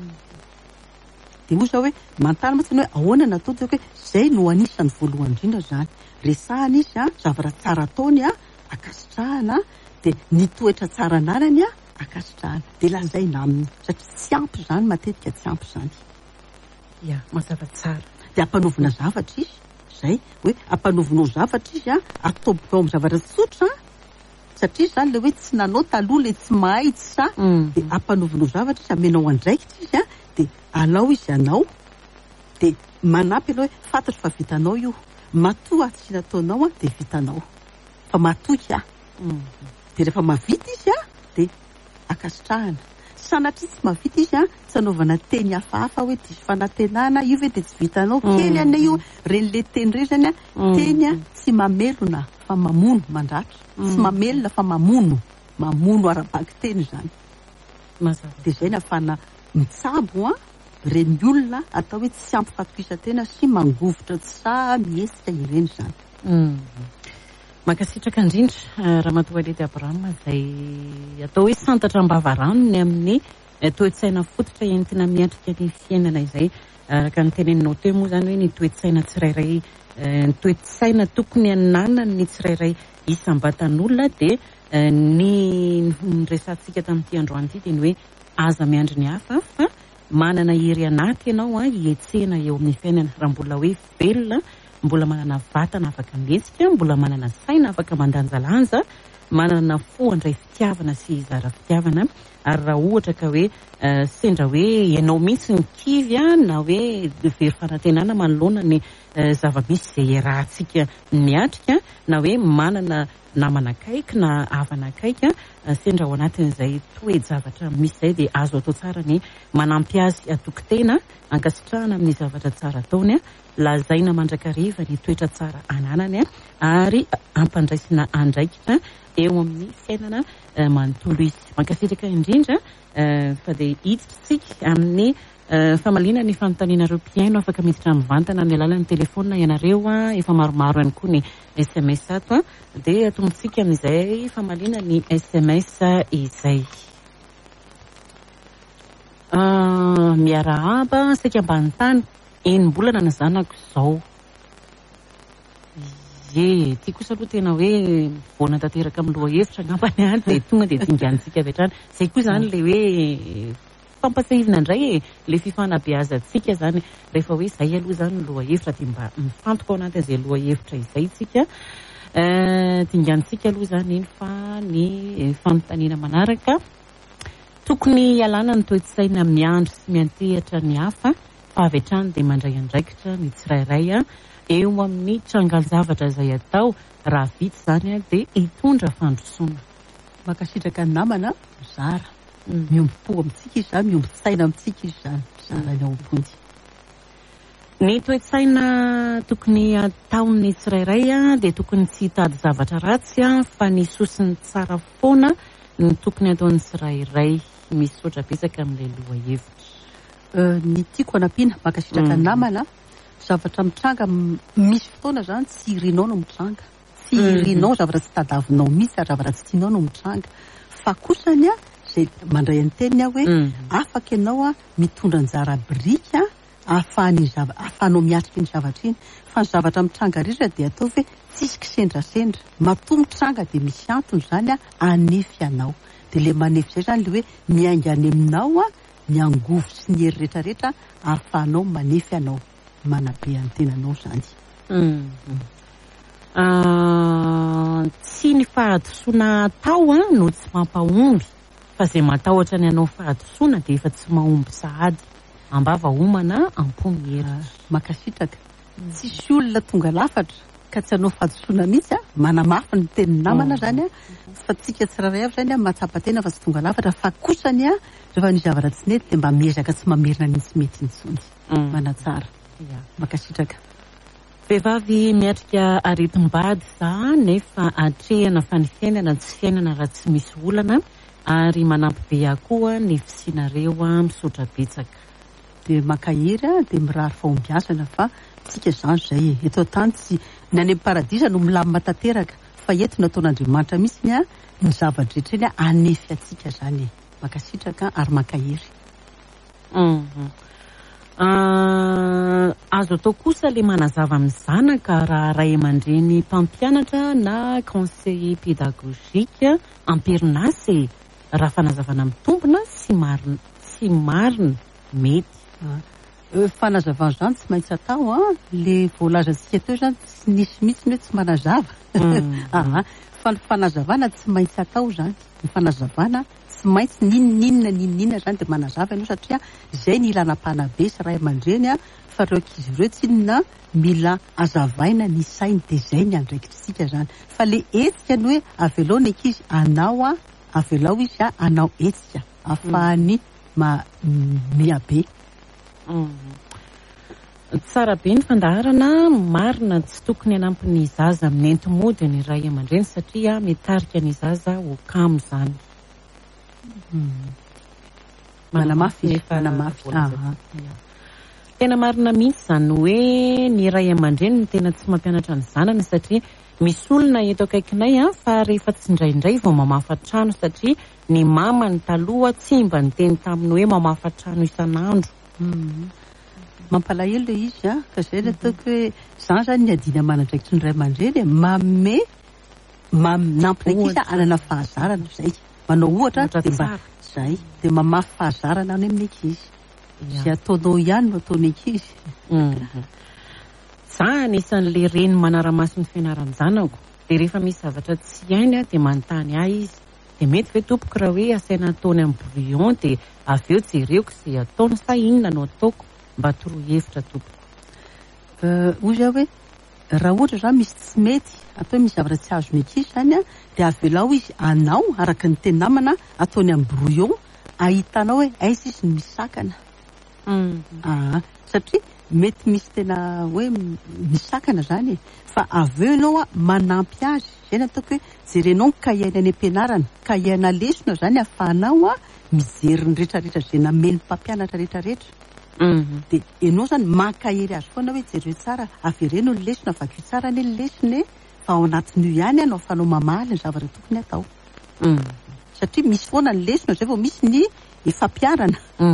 de moa zao hoe mantany matsiny hoe ahoana natao de hoe zay no anisany voalohany indrindra zany resahana izy zavatra tsara ataony akasitrahana dia ny toetra tsara ananany a akasitrahana dia lazaina aminy satria tsy ampy zany matetika tsy ampy zany ia mazava tsara dia ampanovina zavatra izy zay hoe ampanovinao zavatra izy a atoboko ao amin'ny zavatra tsotra satria zany le hoe tsy nanao taloha le tsy mahay tsy sa dia ampanovinao zavatra izy amenao andraikitra izy a dia alao izy anao dia manampy aloha hoe fantatro fa vitanao io matoa tsy nataonao a dia vitanao fa matoky a dia rehefa mavita izy a dia akasitrahana sanatria tsy mavita izy a tsy anaovana teny hafahafa hoe diso fanantenana io ve dia tsy vitanao kely ane io ren'le teny re zany a teny a tsy mamelona fa mamono mandratra tsy mamelona fa mamono arabaky teny zany dia zay nafana mitsabo a reny olona atao hoe tsy ampy fatokisa-tena sy mangovotra tsy sa miesika ireny zany makasitraka indrindra Ramatoaledy Abraham izay atao hoe santatra ambavaranony amin'ny toe-tsaina fototra entina miatrika ny fiainana izay araka ny teneninao teo moa zany hoe ny toe-tsaina tsirairay ny toe-tsaina tokony ananany ny tsirairay isam-batan'olona dia ny resantsika tamin'ity androany ity dia ny hoe aza miandry ny hafa fa manana hery anaty ianao a hietsehana eo amin'ny fiainana raha mbola hoe velona mbola manana vatana afaka mihetsika mbola manana saina afaka mandanjalanja manana fo andray fitiavana sy zara fitiavana ary raha ohatra ka hoe sendra hoe ianao mihitsy ny kivy a na hoe very fanantenana manoloana ny zava-misy izay iarahantsika miatrika na hoe manana namana akaiky na havana akaiky sendra ao anatin'izay toe-javatra misy izay dia azo atao tsara ny manampy azy atoki-tena ankasitrahana amin'ny zavatra tsara ataony lazaina mandrakariva ny toetra tsara ananany ary ampandraisina andraikitra eo amin'ny fiainana manontolo izy mankasitraka indrindra fa dia hiditsika amin'ny famalina ny fanontaniana ireo mpiaino afaka miditra mivantana amin'ny alalan'ny telefona ianareo efa maromaro ihany koa ny SMS ato dia atombontsika amin'izay famalina ny SMS izay miarahaba saika ambany tany enim-bolana na zanako izao ty kosa aloha tena hoe voana tanteraka amin'ny loha hevitra angambany any dia tonga dia dingantsika avy hatrany izay koa zany le hoe fampasahivina indray le fifanabeazantsika zany rehefa hoe izay aloha zany loha hevitra dia mba mifantoka ao anatin'izay loha hevitra izay tsika dingantsika aloha zany iny fa ny fanontaniana manaraka tokony ialana ny toe-tsaina miandry sy miantehatra ny hafa fa avy hatrany dia mandray andraikitra ny tsirairay eo amin'ny trangan-javatra izay atao raha vita zany dia hitondra fandrosoana makasitraka ny namana zara miombo-po amintsika izy zany miombo-tsaina amintsika izy zany zara ny aompony ny toe-tsaina tokony ataon'ny tsirairay dia tokony tsy hitady zavatra ratsy fa ny sosiny tsara foana ny tokony ataon'ny tsirairay misy sotra betsaka amin'ilay loha hevitra ny tiako anampiana makasitraka ny namana zavatra mitranga misy fotoana zany tsy irinao no mitranga tsy irinao zavatra tsy tadavinao mihitsy ary zavatra tsy tianao no mitranga fa kosany zay mandray any teniny hoe afaka ianao mitondra anjara brika ahafahanao miatrika ny zavatra iny fa ny zavatra mitranga ritra dia atao hoe tsisy kisendrasendra matoa mitranga dia misy antony zany anefy anao dia le manefy zay zany le hoe miainga any aminao ny angovo sy ny hery rehetrarehetra ahafahanao manefy anao manabe any tenanao zany tsy ny fahadisoana atao no tsy mampahomby fa zay matahotra ny anao fahadisoana dia efa tsy mahomby sahady ambava homana ampony hery makasitraka tsisy olona tonga lafatra ka tsy anao fahadisoana mihitsy manamafy ny tenin'ny namana zany fa tsika tsirairay avy zany mahatsapa-tena fa tsy tonga lafatra fa kosany rehefa ny zavatra tsy nety dia mba miezaka tsy mamerina ny tsy mety intsony manatsara makasitraka vehivavy miatrika aretim-bady za nefa atrehana fa ny fiainana tsy fiainana raha tsy misy olana ary manampy be akoa ny fisinareo misotra betsaka dia makahery dia mirary fahombiazana fa tsika zany zay eto tany tsy ny any paradisa no milamina tanteraka fa eto nataon'Andriamanitra mihitsy ny zavatra rehetra eny anefy atsika zany makasitraka ary makahery Azo atao kosa le manazava amin'ny zanaka raha ray aman-dreny mpampianatra na conseiller pédagogique amperinasy raha fanazavana mitombona sy marina mety. Fanazavana zany tsy maintsy atao le voalazantsika teo zany tsy nisy mihitsy hoe tsy manazava. Fanazavana tsy maintsy atao zany. Ny fanazavana tsy maintsy ninona zany de manazava ianao satria zay ny ilana mpanabe sy ray aman-dreny fa reo ankizy ireo tsy inona mila azavaina ny sainy de zay ny andraikitsika zany. Fa le etsika ny hoe avelao ny ankizy anao avelao izy anao etsika ahafahany miabe. Tsara be ny fandaharana, marina tsy tokony hanampy ny zaza amin'ny enti-mody ny ray aman-dreny satria mitarika ny zaza ho kamo zany. Manamafy. Tena marina mihitsy zany hoe ny ray aman-dreny ny tena tsy mampianatra ny zanany satria misy olona eto akaikinay fa rehefa tsy indraindray vao mamafa trano satria ny mamany taloha tsy mba niteny taminy hoe mamafa trano isan'andro. Mampalahelo le izy ka zay ny ataoko hoe zany zany ny adina manandraikitry ny ray aman-dreny nampy ny ankizy anana fahazarana zay. Manao ohatra de mba zay de mamafy fahazarana any amin'ny ankizy. Zay ataonao ihany no ataony ankizy. Za anisan'le reny manaramaso ny fianaran'ny zanako de rehefa misy zavatra tsy hainy de manontany ahy izy de mety ve tompoko raha hoe asaina ataony amin'ny brouillon de avy eo jereko izay ataony sa inona no ataoko mba torohevitra tompoko. Ozy hoe raha ohatra zany misy tsy mety atao misy zavatra tsy azony ankizy zany de avelao izy anao araka ny teny namana ataony amin'ny brouillon ahitanao hoe aiza izy no misakana. Satria mety misy tena hoe misakana zany fa aveo ianao manampy azy. Zay ny ataoko hoe jerenao kahiaina any am-pianarana, kahiaina lesona zany ahafahanao mijery ny rehetrarehetra zay nameny mpampianatra rehetrarehetra. De ianao zany mankahery azy foana hoe jereo tsara avereno ny lesona vaky tsara ny lesona fa ao anatin'io ihany no ahafahanao mamaly ny zavatra tokony atao. Satria misy foana ny lesona zay vao misy ny fampiarana.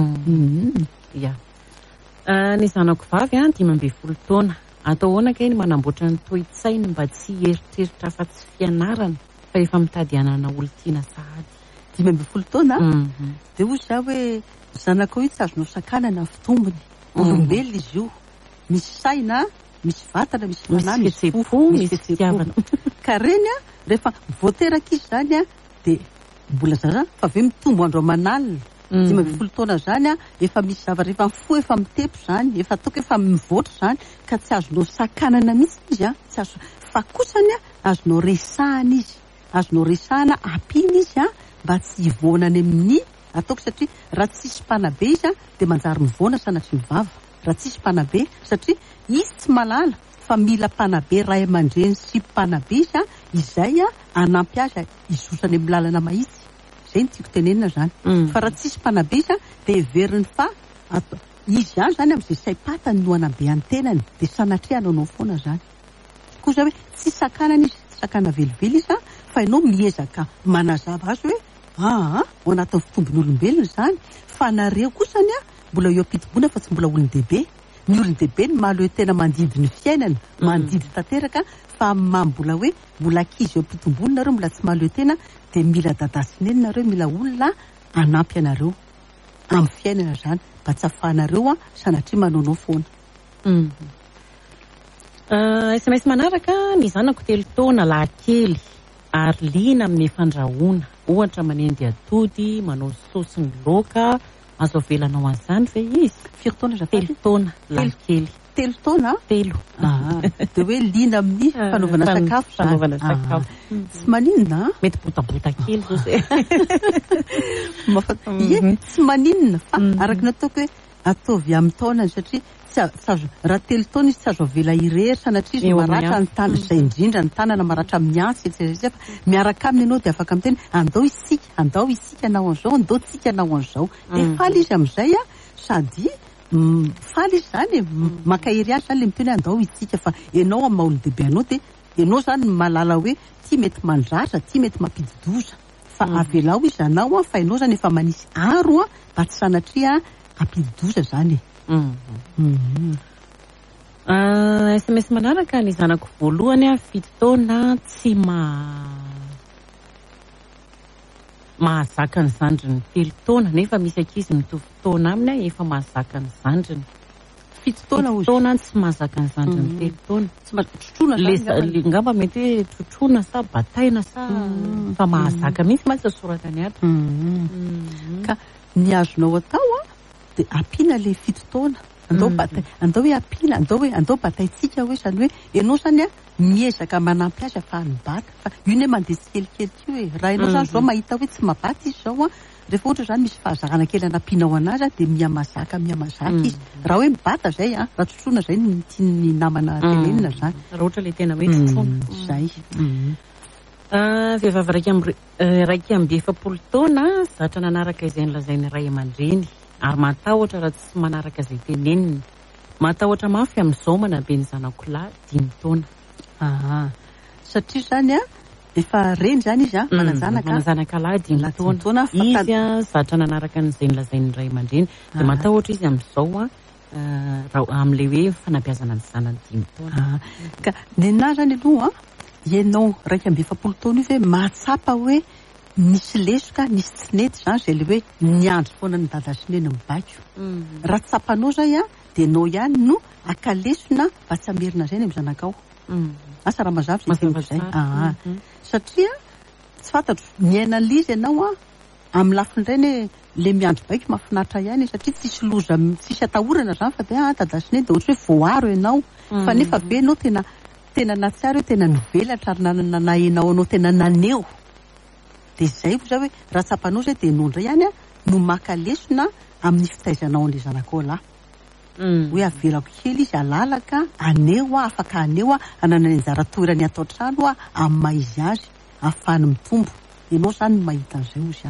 Ny zanako vavy 12 taona. Atao hoana kay ny manamboatra ny toe-tsainy mba tsy eritreritra fa tsy fianarana fa efa mitady hanana olon-tiana sahady. 12 taona? De hoy za hoe zanako io tsy azonao sakanana ny fitombony. Olombelona izy io. Misy saina, misy vatana, misy fanahy, misy fo, misy fitiavana. Ka reny rehefa voateraka izy zany de mbola zaza fa aveo mitombo andro aman'alina. 12 taona zany efa misy zavatra efa fo efa mitepo zany, efa ataoko efa mivoatra zany ka tsy azonao sakanana mihitsy izy tsy azo fa kosany azonao resahana izy. Azonao resahana ampiny izy mba tsy hivoana any amin'ny ataoko satria raha tsisy mpanabe izy de manjary mivoana sanatry ny vava. Raha tsisy mpanabe satria izy tsy malala fa mila mpanabe ray aman-dreny sy mpanabe izy izay anampy azy izosany amin'ny lalana mahitsy. Zay ny tiako tenenina zany. Fa raha tsisy mpanabe izy de heveriny fa izy ihany zany amin'izay saim-patany no anabe any tenany de sanatria anaonao foana zany. Koa zao hoe tsy sakanana izy, tsy sakana velively izy fa ianao miezaka manazava azy hoe ao anatin'ny fitombin'olombelona zany fa nareo kosany mbola eo am-pitibona fa tsy mbola olon-dehibe. Ny olon-dehibe ny mahaleo hoe tena mandidy ny fiainana, mandidy tanteraka fa mambola hoe mbola ankizy eo am-pitombona nareo mbola tsy mahaleo tena de mila dadasineny nareo, mila olona anampy anareo amin'ny fiainana zany mba tsy ahafahanareo sanatria manaonao foana. SMS manaraka ny zanako 3 taona lahately ary liana amin'ny fandrahoana. Ohatra manendy atody, manao saosy ny laoka, azo avelanao an'izany ve izy? 4 taona za 3 taona lahately. 3 taona? 3. De hoe liana amin'ny fanaovana sakafo. Fanaovana sakafo. Tsy maninona? Mety botabota kely zao zay. Tsy maninona fa araka ny ataoko hoe ataovy amin'ny taonany satria raha 3 taona izy tsy azo avela irery sanatria izy maratra ny tana izay indrindra ny tanana maratra amin'ny antsy fa miaraka aminy ianao de afaka miteny andao isika anao an'izao, andao tsika anao an'izao de faly izy amin'izay sady faly izy zany mankahery azy zany le miteny andao isika fa ianao amin'ny maha-olon-dehibe anao de ianao zany malala hoe ty mety mandratra, ty mety mampididoza fa avelao izy anao fa ianao zany efa manisy aro mba tsy sanatria ampididoza zany. SMS manaraka ny zanako voalohany 7 taona tsy mahazaka ny zandriny 3 taona nefa misy ankizy mitovy taona aminy efa mahazaka ny zandriny 7 taona taona tsy mahazaka ny zandriny 3 taona trotrona ngamba mety hoe trotrona sa bataina sa fa mahazaka mihitsy matsy soratany ato ka ny azonao atao dia ampiana le 7 taona andao hoe ampiana andao bataitsika hoe zany hoe ianao zany miezaka manampy azy ahafahany bata fa io ne mandeha tsikelikely ty hoe raha ianao zany zao mahita hoe tsy mabata izy zao rehefa ohatra zany misy fahazarana kely anampianao anazy dia mihamazaka izy raha hoe mibata zay raha trotrona zay ny tiany namana tenenina zany raha ohatra le tena hoe trotrona zay vehivavy raiky amby 7 taona zatra nanaraka izay nilazainy ray aman-dreny ary matahotra raha tsy manaraka izay teneniny matahotra mafy amin'izao manabe ny zanako lahy 5 taona satria zany efa reny zany izy manazanaka lahy 5 taona izy zatra nanaraka n'izay nilazainy ray aman-dreny dia matahotra izy amin'izao amin'ilay hoe fanabeazana ny zanany 5 taona ka nenahy zany aloha ianao raiky amby 7 taona io hoe mahatsapa hoe nisy lesoka nisy tsy nety zany zay le hoe niandry foana ny dada sy neny mibaiko raha tsapanao zay dia anao ihany no akalesona mba tsy amerina zay ny amin'ny zanakao asa raha mazavy zay satria tsy fantatro niainan'lizy ianao amin'ny lafindray le miandry baiko mahafinaritra ihany satria tsisy loza tsisy atahorana zany fa dia dada sy neny dia ohatra hoe voaro ianao fa nefa be anao tena natsiary hoe tena nivelatra ary nanahenao anao tena naneo dia zay zao hoe raha tsapanao zay dia enao indray ihany no makalesona amin'ny fitaizanao an'ilay zanakao lahy hoe avelako kely izy alalaka aneo afaka aneo anana ny anjara toerany atao trano amin'ny maizy azy ahafahany mitombo ianao zany mahita an'izay ozy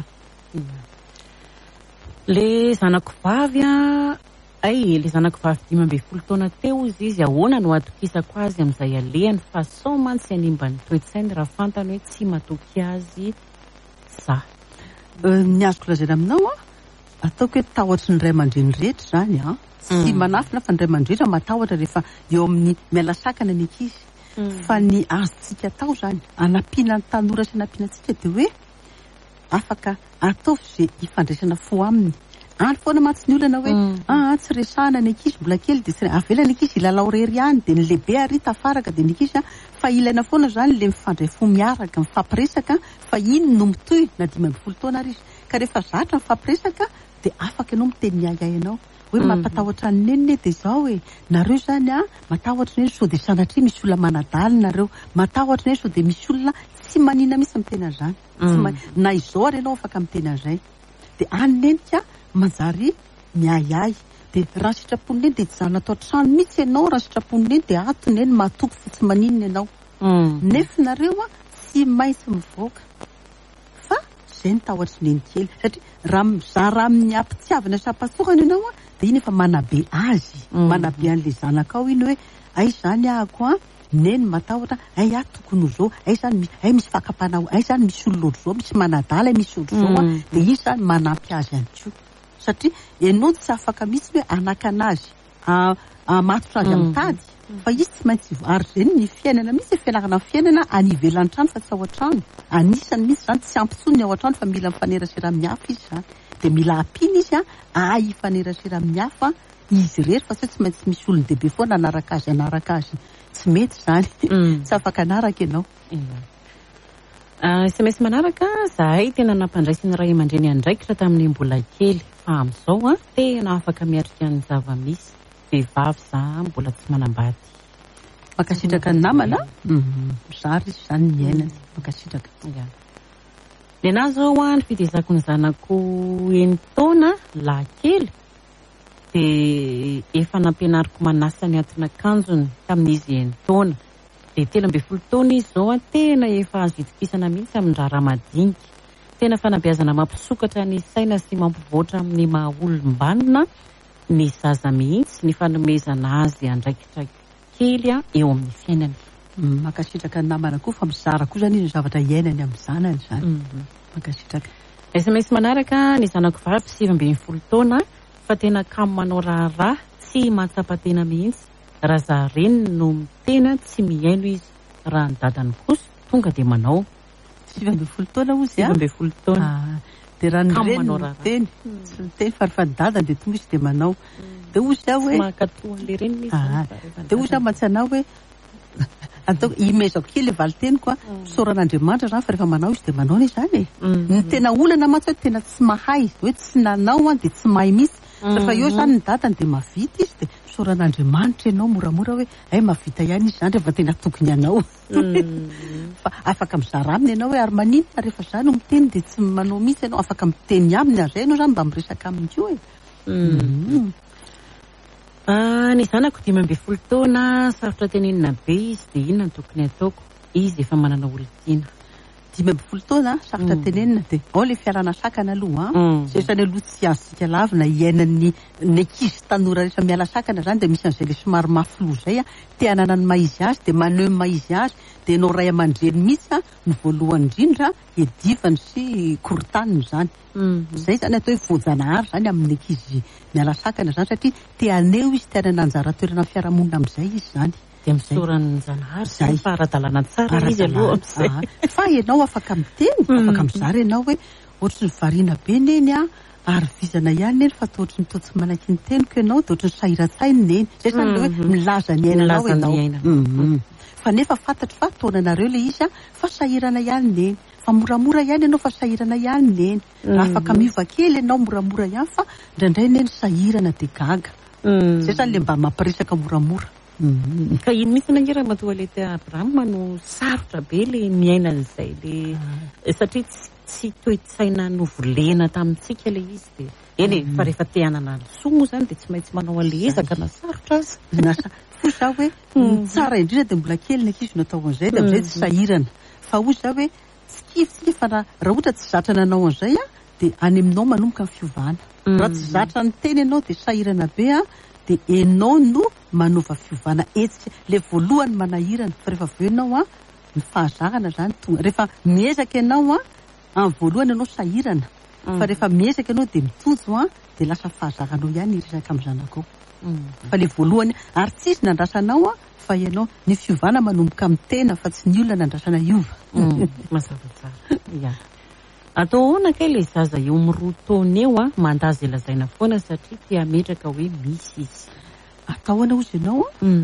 le zanako vavy le zanako vavy 12 taona teo izy ahoana no atokisako azy amin'izay alehany fa sao mantsy animba ny toe-tsainy raha fantany hoe tsy matoky azy za ny azoko lazaina aminao ataoko hoe tahotra ny ray aman-dreny rehetra zany tsy manafina fa ny ray aman-dreny matahotra rehefa eo amin'ny mialasakana ny ankizy fa ny azontsika atao zany anampiana ny tanora sy anampiana antsika dia hoe afaka ataovy zay ifandraisana fo aminy any foana mantsy ny olana hoe tsy resahana ny ankizy mbola kely dia tsy avela ny ankizy ilalao rery ihany dia ny lehibe ary tafaraka dia ny ankizy fa ilaina foana zany le mifandray fo miaraka mifampiresaka fa iny no mitoy na 12 taona ary izy ka rehefa zatra mifampiresaka dia afaka ianao miteny miayay ianao hoe mampatahotra ny neniny dia izao hoe nareo zany matahotra ny sao dia sanatria misy olona manadala nareo matahotra ny sao dia misy olona tsy manina mihitsy mitena zany na izao ary ianao afaka mitena zay dia anynenika manjary miayay dia raha sitrapony neny dia jana atao trano mihitsy ianao raha sitrapony neny dia atony eny mahatoky fo tsy maninona ianao nefa nareo tsy maintsy mivoaka fa zay ny tahotra neny kely satria raha amin'ny ampitiavana sy ampatsokana ianao dia iny efa manabe azy manabe an'ilay zanakao iny hoe ay zany ahako neny matahotra ay tokony ho zao ay zany misy fakapana ay zany misy olona ohatr' zao misy manadala misy ohatr' zao dia izy zany manampy azy ihany koa satria ianao tsy afaka mihitsy hoe anakanazy amatotra azy amin'ny tady fa izy tsy maintsy ary zay ny fiainana mihitsy fianarana fiainana any ivelan'ny trano fa tsy ao an-trano anisany mihitsy zany tsy ampitsony ao an-trano fa mila mifanerasera mihafa izy zany dia mila ampiana izy hifanerasera mihafa izy rery fa tsy maintsy misy olon-dehibe foana anaraka azy tsy mety zany tsy afaka anaraka ianao SMS manaraka zahay tena nampandraisiny ray aman-dreny andraikitra tamin'ny mbola kely fa amin'izao tena afaka miatrika ny zava-misy vehivavy za mbola tsy manambady makasitraka ny namana zary izy zany miainany makasitraka le na zao ny fitezako ny zanako 9 taona lahy kely dia efa nampianariko manasa ny atin'akanjony tamin'izy 9 taona dia 13 taona izy zao tena efa azo itokisana mihitsy amin'ny raha madinika tena fanabeazana mampisokatra ny saina sy mampivoatra amin'ny maha olom-banona ny zaza mihitsy ny fanomezana azy andraikitra kely eo amin'ny fiainany makasitraka ny namana koa fa mizara koa zany izy zavatra iainany amin'ny zanany zany makasitraka SMS manaraka ny zanako vavy 17 taona fa tena kamo manao raharaha tsy mahatsapa-tena mihitsy raha za reny no mitena tsy mihaino izy raha ny dadany kosa tonga dia manao 7 taona ozy 7 taona dia raha Kamo nyreny manao no raharaha. teny tsy miteny farifany dadany dia tonga izy dia manao dia ozy aho hoe mahakatoan'le reny dia ozy aho matsanao hoe atao imezako kely le valiteniko a soran'Andriamanitra zany fa rehefa manao izy dia manao ny zany ny tena olana matsy hoe tena tsy mahay hoe tsy nanao dia tsy mahay mihitsy rehefa eo zany ny dadany dia mavita izy dia soran'Andriamanitra ianao moramora hoe ay mavita ihany izy zany rehefa tena tokony anao fa afaka mizara aminy ianao hoe ary maninona rehefa zany no miteny dia tsy manao mihitsy ianao afaka miteny aminy aza ianao zany mba miresaka aminy keo ny zanako 12 taona sarotra tenenina be izy dia inona no tokony ataoko izy efa manana olon-tiana 12 taona sarotra tenenina dia ao le fiarana sakana aloha zay zany aloha tsy azontsika lavina iainan'ny ankizy tanora rehetra miala sakana zany dia misy an'izay le somary mafilo zay te hanana ny maizy azy dia maneho ny maizy azy dia ianao ray aman-dreny mihitsy ny voalohany indrindra edivany sy korontaniny zany zay zany atao hoe voajanahary zany amin'ny ankizy miala sakana zany satria te haneho izy te hanana anjara toerana amin'ny fiarahamonina amin'izay izy zany dia misorany zanahary zay fa ara-dalàna tsara izy aloha fa ianao afaka miteny afaka mizara ianao hoe ohatry ny variana be neny ary vizana ihany neny fa tohatry ny totsy manaky ny teniko ianao dia ohatry ny sahiran-tsainy neny zay zany le hoe milaza ny ainanao ianao fa nefa fantatry fa taonanareo le izy fa sahirana ihany neny fa moramora ihany ianao fa sahirana ihany neny afaka miova kely ianao moramora ihany fa indraindray neny sahirana dia gaga zay zany le mba mampiresaka moramora ka iny mihitsy nangira matoa le te Abrahama no sarotra be le miaina an'izay le satria tsy toe-tsaina novolena tamintsika le izy dia eny fa rehefa te hanana soa moa zany dia tsy maintsy manao an'le ezaka na sarotra azy fo za hoe tsara indrindra dia mbola kely ny ankizy natao an'izay dia amin'izay tsy sahirana fa ozy za hoe tsy kivy fa raha ohatra tsy zatra nanao an'izay dia any aminao manomboka ny fiovana raha tsy zatra ny teny ianao dia sahirana be dia ianao no manova fiovana etsika le voalohany manahirana fa rehefa avy eo ianao ny fahazarana zany tonga rehefa miezaka ianao amin'ny voalohany ianao sahirana fa rehefa miezaka ianao dia mitojo dia lasa fahazaranao ihany iresaka amin'ny zanakao fa le voalohany ary tsisy nandrasanao fa ianao ny fiovana manomboka amin'ny tena fa tsy ny olona nandrasana iova mazava tsara atao ahoana kay le zaza eo amin'ny 2 taona eo mandazy lazaina foana satria te hametraka hoe misy izy atao ahoana ozy ianao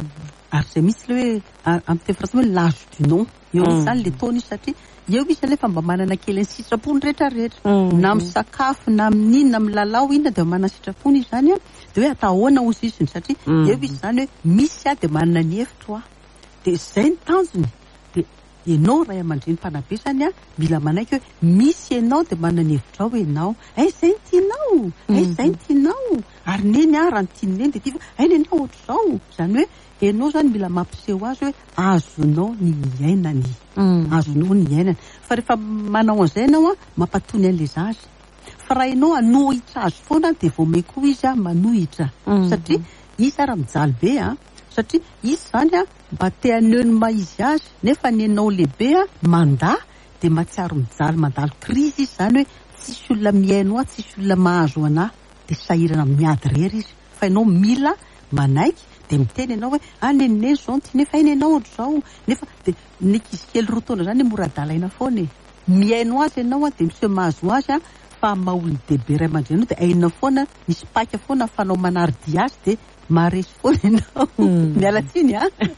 ary zay misy le hoe amin'ny teny fransay hoe l'âge du non eo misy zany le taona izy satria eo misy alefa mba manana kely ny sitrapony rehetrarehetra na amin'ny sakafo na amin'inona amin'ny lalao inona dia manana sitrapony izy zany dia hoe atao ahoana ozy izy satria eo izy zany hoe misy dia manana ny hevitro dia zay ny tanjony dia ianao ray aman-dreny mpanabe zany mila manaiky hoe misy ianao dia manana ny hevitra ao ianao ay zay ny tianao ay zay ny tianao ary neny raha ny tiany neny dia tia ay nenao ohatr'izao zany hoe ianao zany mila mampiseho azy hoe azonao ny iainany azonao ny iainany fa rehefa manao an'izay ianao mampatony an'le zaza fa raha ianao anohitra azy foana dia vao may koa izy manohitra satria izy raha mijaly be satria izy zany mba te haneho ny maizy azy nefa ny ianao lehibe mandaa dia matsiaro mijaly mandalo krizy izy zany hoe tsisy olona miaino tsisy olona mahazo anahy dia sahirana miady rery izy fa ianao mila manaiky dia miteny ianao hoe nenene zao ty nefa iny ianao ohatr'izao nefa dia ny ankizy kely 2 taona zany mora-dalaina foana miaino azy ianao dia miseho mahazo azy fa maha-olona dehibe ray aman-dreny dia ainao foana misy paika foana fanao manaridi azy dia maharesy foana ianao miala tsiny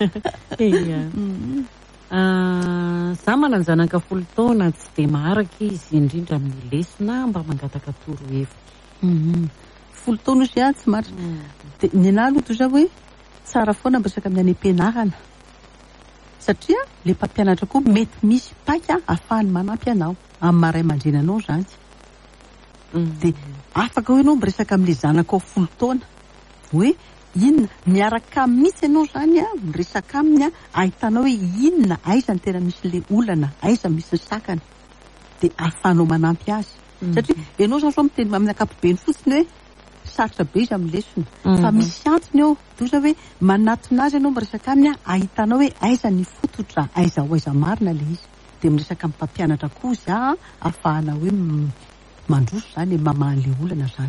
za mananjanaka 10 taona tsy dia maharaka izy indrindra amin'ny lesona mba mangataka toro hevitra 10 taona izy tsy maritra dia ny anahy aloha toy zao hoe tsara foana miresaka amin'ny any am-pianarana satria le mpampianatra koa mety misy paika ahafahany manampy anao amin'ny maray aman-dreny anao zany dia afaka hoe ianao miresaka amin'le zanakao 10 taona hoe inona miaraka mihitsy ianao zany miresaka aminy ahitanao hoe inona aiza ny tena misy le olana aiza misy ny sakana dia ahafahanao manampy azy satria ianao zao miteny amin'ny ankapobeny fotsiny hoe sarotra be izy amin'ny lesona fa misy antony ao toza hoe manatona azy ianao miresaka aminy ahitanao hoe aiza ny fototra aiza ho aiza marina le izy dia miresaka amin'ny mpampianatra koa izy ahafahana hoe mandroso zany mamahan'le olana zany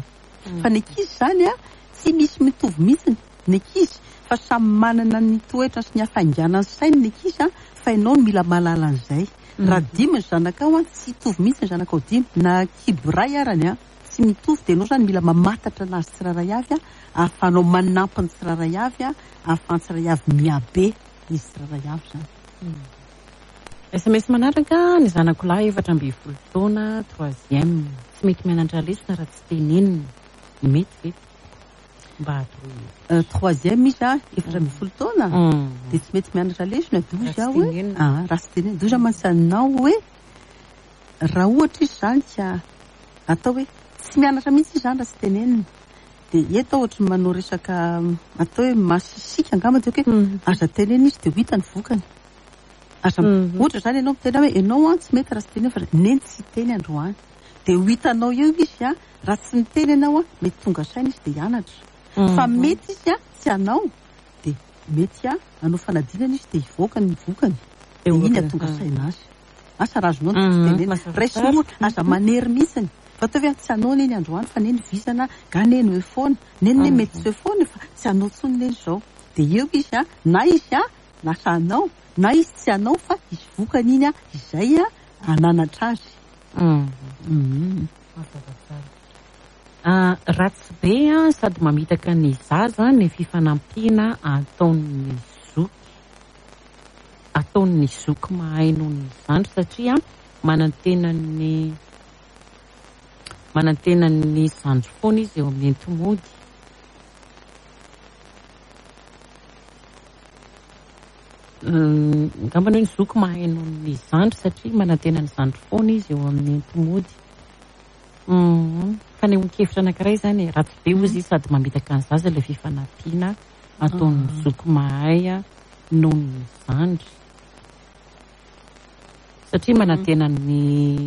fa ny ankizy zany a tsy misy mitovy mihitsiny ny ankizy fa samy manana ny toetra sy ny hafainganany sainy ny ankizy a fa ianao mila malala an'izay raha dimy ny zanakao a tsy hitovy mihitsy ny zanakao dimy na kibo ray arany a tsy mitovy dia ianao zany mila mamatatra anazy tsiraray avy a ahafahanao manampy ny tsiraray avy a ahafahan'ny tsiraray avy miabe izy tsiraray avy zany. SMS manaraka ny zanako lahy 17 taona 3e tsy mety mianatra lesona raha tsy teneniny mety ve mba atao 3e izy a 17 taona dia tsy mety mianatra lesona dozy aho hoe raha tsy teneniny dozy mansanao hoe raha ohatra izy zany tia atao hoe tsy mianatra mihitsy izy zany raha tsy teneniny dia eto ohatra manao resaka atao hoe masisika angamba dia hoe aza teneny izy dia ho hita ny vokany. Ohatra zany ianao mitena hoe ianao a tsy mety raha tsy teny fa neny tsy teny androany dia ho hitanao eo izy a raha tsy miteny ianao a mety tonga saina izy dia hianatra fa mety izy a tsy anao dia mety a anao fanadinana izy dia hivoaka ny vokany dia iny atonga saina azy asa raha azonao tsy teneny raisy aza manery mihitsiny fa atao hoe tsy anao neny androany fa neny vizana ga neny hoe foana neny mety tsy hoe foana fa tsy anao tsony neny zao dia eo izy a na izy a lasa anao na izy tsy anao fa izy vokany iny a izay a ananatra azy. Ratsy be a sady mamitaka ny zaza ny fifanampiana ataon'ny zoky mahay noho ny zandry satria manantena ny zandry foana izy eo amin'ny entomody. Ngambany hoe ny zoky mahay noho ny zandry satria manantena ny zandry foana izy eo amin'ny entomody. Fa ny onkevitra anankiray zany ratsy be ozy sady mamitaka ny zaza ilay fifanampiana ataon'ny zoky mahay noho ny zandry satria manantena ny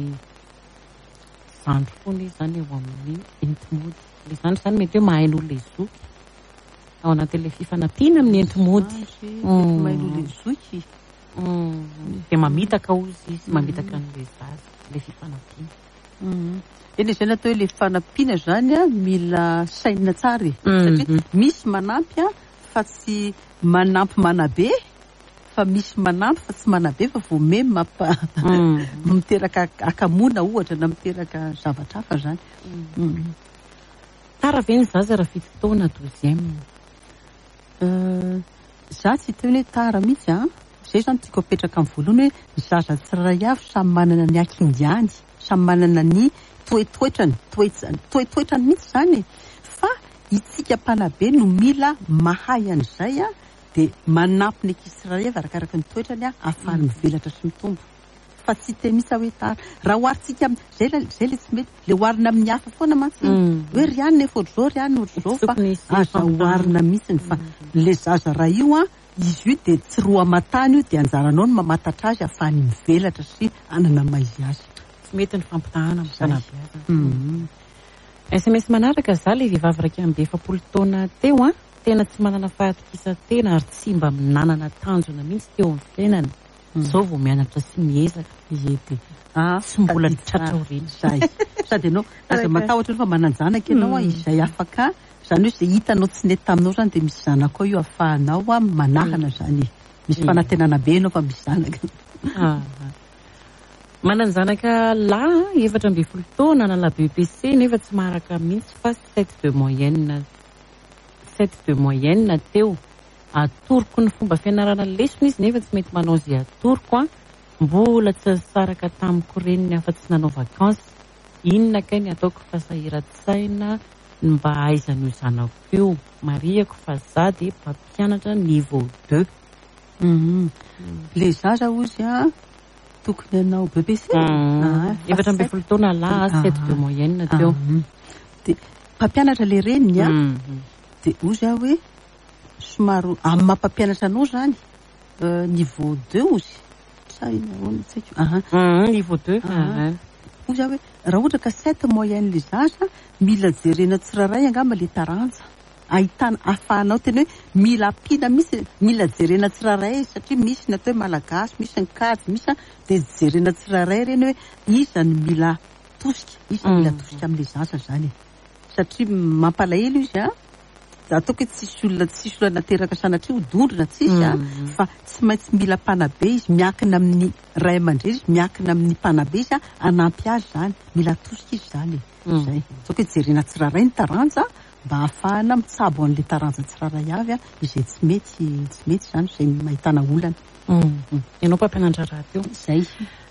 zandry foana izy zany eo amin'ny entomody. Le zandry zany mety hoe mahay noho ilay zoky ao anatin'ilay fifanampiana amin'ny entomody. Mahay noho ilay zoky dia mamitaka ozy izy mamitaka an'ilay zaza ilay fifanampiana. Eny izay natao hoe ilay fanampiana zany a mila saina tsara satria misy manampy a fa tsy manampy manabe fa misy manampy fa tsy manabe fa vao me miteraka akamona ohatra na miteraka zavatra hafa zany. Tara ve ny zaza raha 7 taona 12e? Za tsy teo hoe tara mihitsy a zay zany tiako apetraka amin'ny voalohany hoe ny zaza tsiraray avy samy manana ny akindiany samy manana ny toetoetrany mihitsy zany fa itsika mpanabe no mila mahay an'izay a dia manampy ny ankizy tsiraray avy arakaraka ny toetrany a ahafahany mivelatra sy mitombo fa tsy te misy hoe tara raha oharitsika zay le tsy mety le oharina amin'ny hafa foana mantsy hoe ry any nefa ohatr'izao ry any ohatr'izao fa aza oharina mihitsiny fa le zaza raha io a izy io dia tsy roa amatany io dia anjaranao no mamatatra azy ahafahany mivelatra sy anana maizy azy. Tsy mety ny fampitahana amin'ny fanabeazana. SMS manaraka za le vehivavy raiky amby 70 taona teo a tena tsy manana fahatokisa-tena ary tsy mba minanana tanjona mihitsy teo amin'ny fiainana. Zao vao mianatra sy miezaka sy mbola tratraoriny zay sady ianao aza matahotra fa mananjanaka ianao a izay afaka zany hoe izay hitanao tsy nety taminao zany dia misy zanaka ao io ahafahanao a manahana zany misy fanantenana be ianao fa misy zanaka. Manana zanaka lahy 17 taona na la BEPC nefa tsy maharaka mihitsy fa 7 de moyenne teo. Atoroko ny fomba fianarana lesona izy nefa tsy mety manao izay atoroko a mbola tsy saraka tamiko reniny afa tsy nanao vakansy. Inona kay ny ataoko fa sahiran-tsaina mba ahaizan'io zanako io mariako fa za dia mpampianatra niveau 2. Le zaza ozy a tokony anao BEPC 17 taona lahy 7 de moyenne teo dia mpampianatra le reniny a dia ozy a hoe somaro amin'ny mampampianatra anao zany niveau 2 ozy niveau 2 ozy a hoe raha ohatra ka 7 moyenne le zaza mila jerena tsiraray angamba le taranja ahitana ahafahanao tena hoe mila ampiana misy mila jerena tsiraray satria misy natao hoe malagasy misy ny kajy misy dia jerena tsiraray reny hoe iza ny mila tosika amin'ilay zaza zany satria mampalahelo izy ataoko hoe tsisy olona nateraka sanatria hodondrona tsisy fa tsy maintsy mila mpanabe izy miankina amin'ny ray aman-dreny izy miankina amin'ny mpanabe izy anampy azy zany mila atosika izy zany zay ataoko hoe jerena tsiraray ny taranja mba ahafahana mitsabo an'le taranja tsiraray avy izay tsy mety zany zay mahitana olana ianao mpampianatra raha teo zay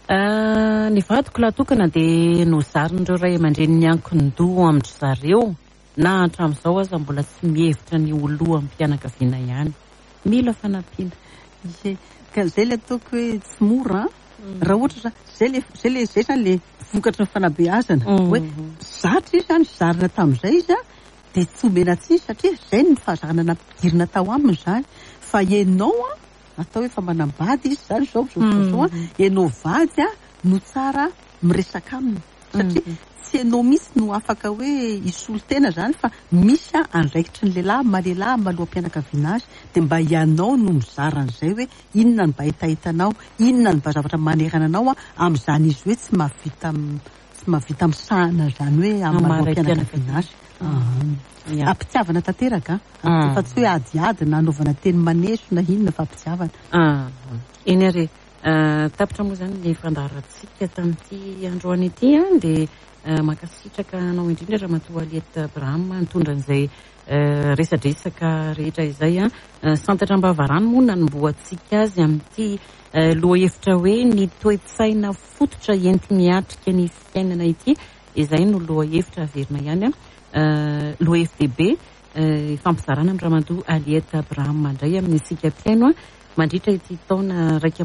ny vadiko laha tokana dia nozarin'ireo ray aman-dreny niankin-doha amin'ny zareo na hatramin'izao aza mbola tsy mihevitra ny oloha mpianakaviana ihany mila fanampiana ka zay le ataoko hoe tsy mora raha ohatra zay zany le vokatra ny fanabeazana hoe zatra izy zany zarina tamin'izay izy dia tsy omena tsiny satria zay ny fahazarana nampidirina tao aminy zany fa ianao atao hoe fa manambady izy zany zao ianao vady no tsara miresaka aminy satria tsy ianao misy no afaka hoe isolo tena zany fa misy andraikitry ny lehilahy maloha mpianakaviana azy dia mba ianao no mizaran'izay hoe inona ny mba hitahitanao inona ny mba zavatra manerana anao amin'izany izy hoe tsy mahavita misahana zany hoe amin'ny maloha mpianakaviana azy ampitiavana tanteraka fa tsy hoe adiady na anaovana teny maneso na inona fa ampitiavana eny ary tapitra moa zany ny fandaharantsika tamin'ity androany ity dia makasitraka anao indrindra raha matoa Aliette Abraham nitondra an'izay resadresaka rehetra izay santatra Ambavarano moa nanomboantsika azy amin'ity lohahevitra hoe ny toe-tsaina fototra enti miatrika ny fiainana ity izay no lohahevitra averina ihany lohahevitra be fampizarana amin'ny ramatoa Aliette Abraham mandray amin'ny sika mpiaino mandritra ity taona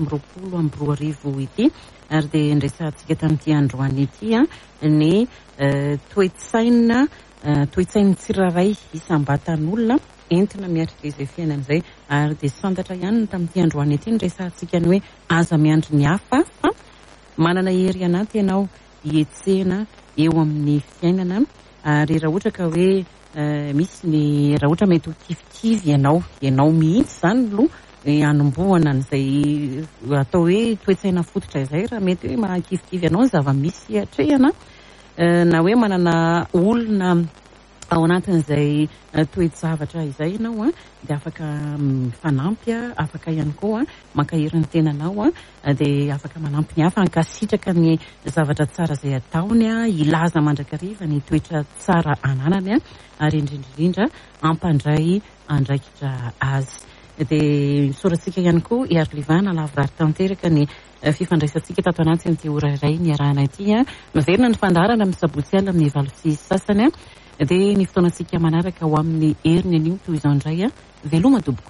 2024 ity ary dia nresantsika tamin'ity androany ity ny toe-tsaina tsiraray isam-batan'olona entina miatrika izay fiainana izay ary dia santatra ihany tamin'ity androany ity nresantsika ny hoe aza miandry ny hafa fa manana hery anaty ianao hietsehana eo amin'ny fiainana ary raha ohatra ka hoe misy ny raha ohatra mety ho kifikivy ianao mihitsy zany aloha anombohana n'izay atao hoe toe-tsaina fototra izay raha mety hoe mahakifikivy ianao zava-misy atrehana na hoe manana olona ao anatin'izay toe-javatra izay ianao dia afaka mifanampy afaka ihany koa mankahery ny tenanao dia afaka manampy ny hafa ankasitraka ny zavatra tsara izay ataony ilaza mandrakariva ny toetra tsara ananany ary indrindraindrindra ampandray andraikitra azy dia misoratsika ihany koa iarolivana lavorary tanteraka ny fifandraisantsika tato anatin'ity ora iray ny arahana ity miverina ny fandarana amin'ny sabotsy alina amin'ny valo sy sasany dia ny fotoanantsika manaraka ho amin'ny heriny anio toy izao indray veloma doboko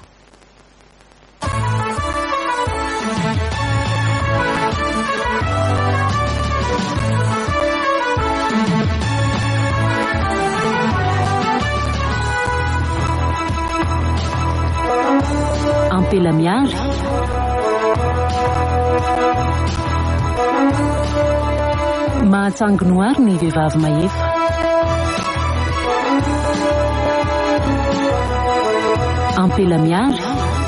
ampela miandry mahatsanginoary ny vehivavy mahefa ampela miandry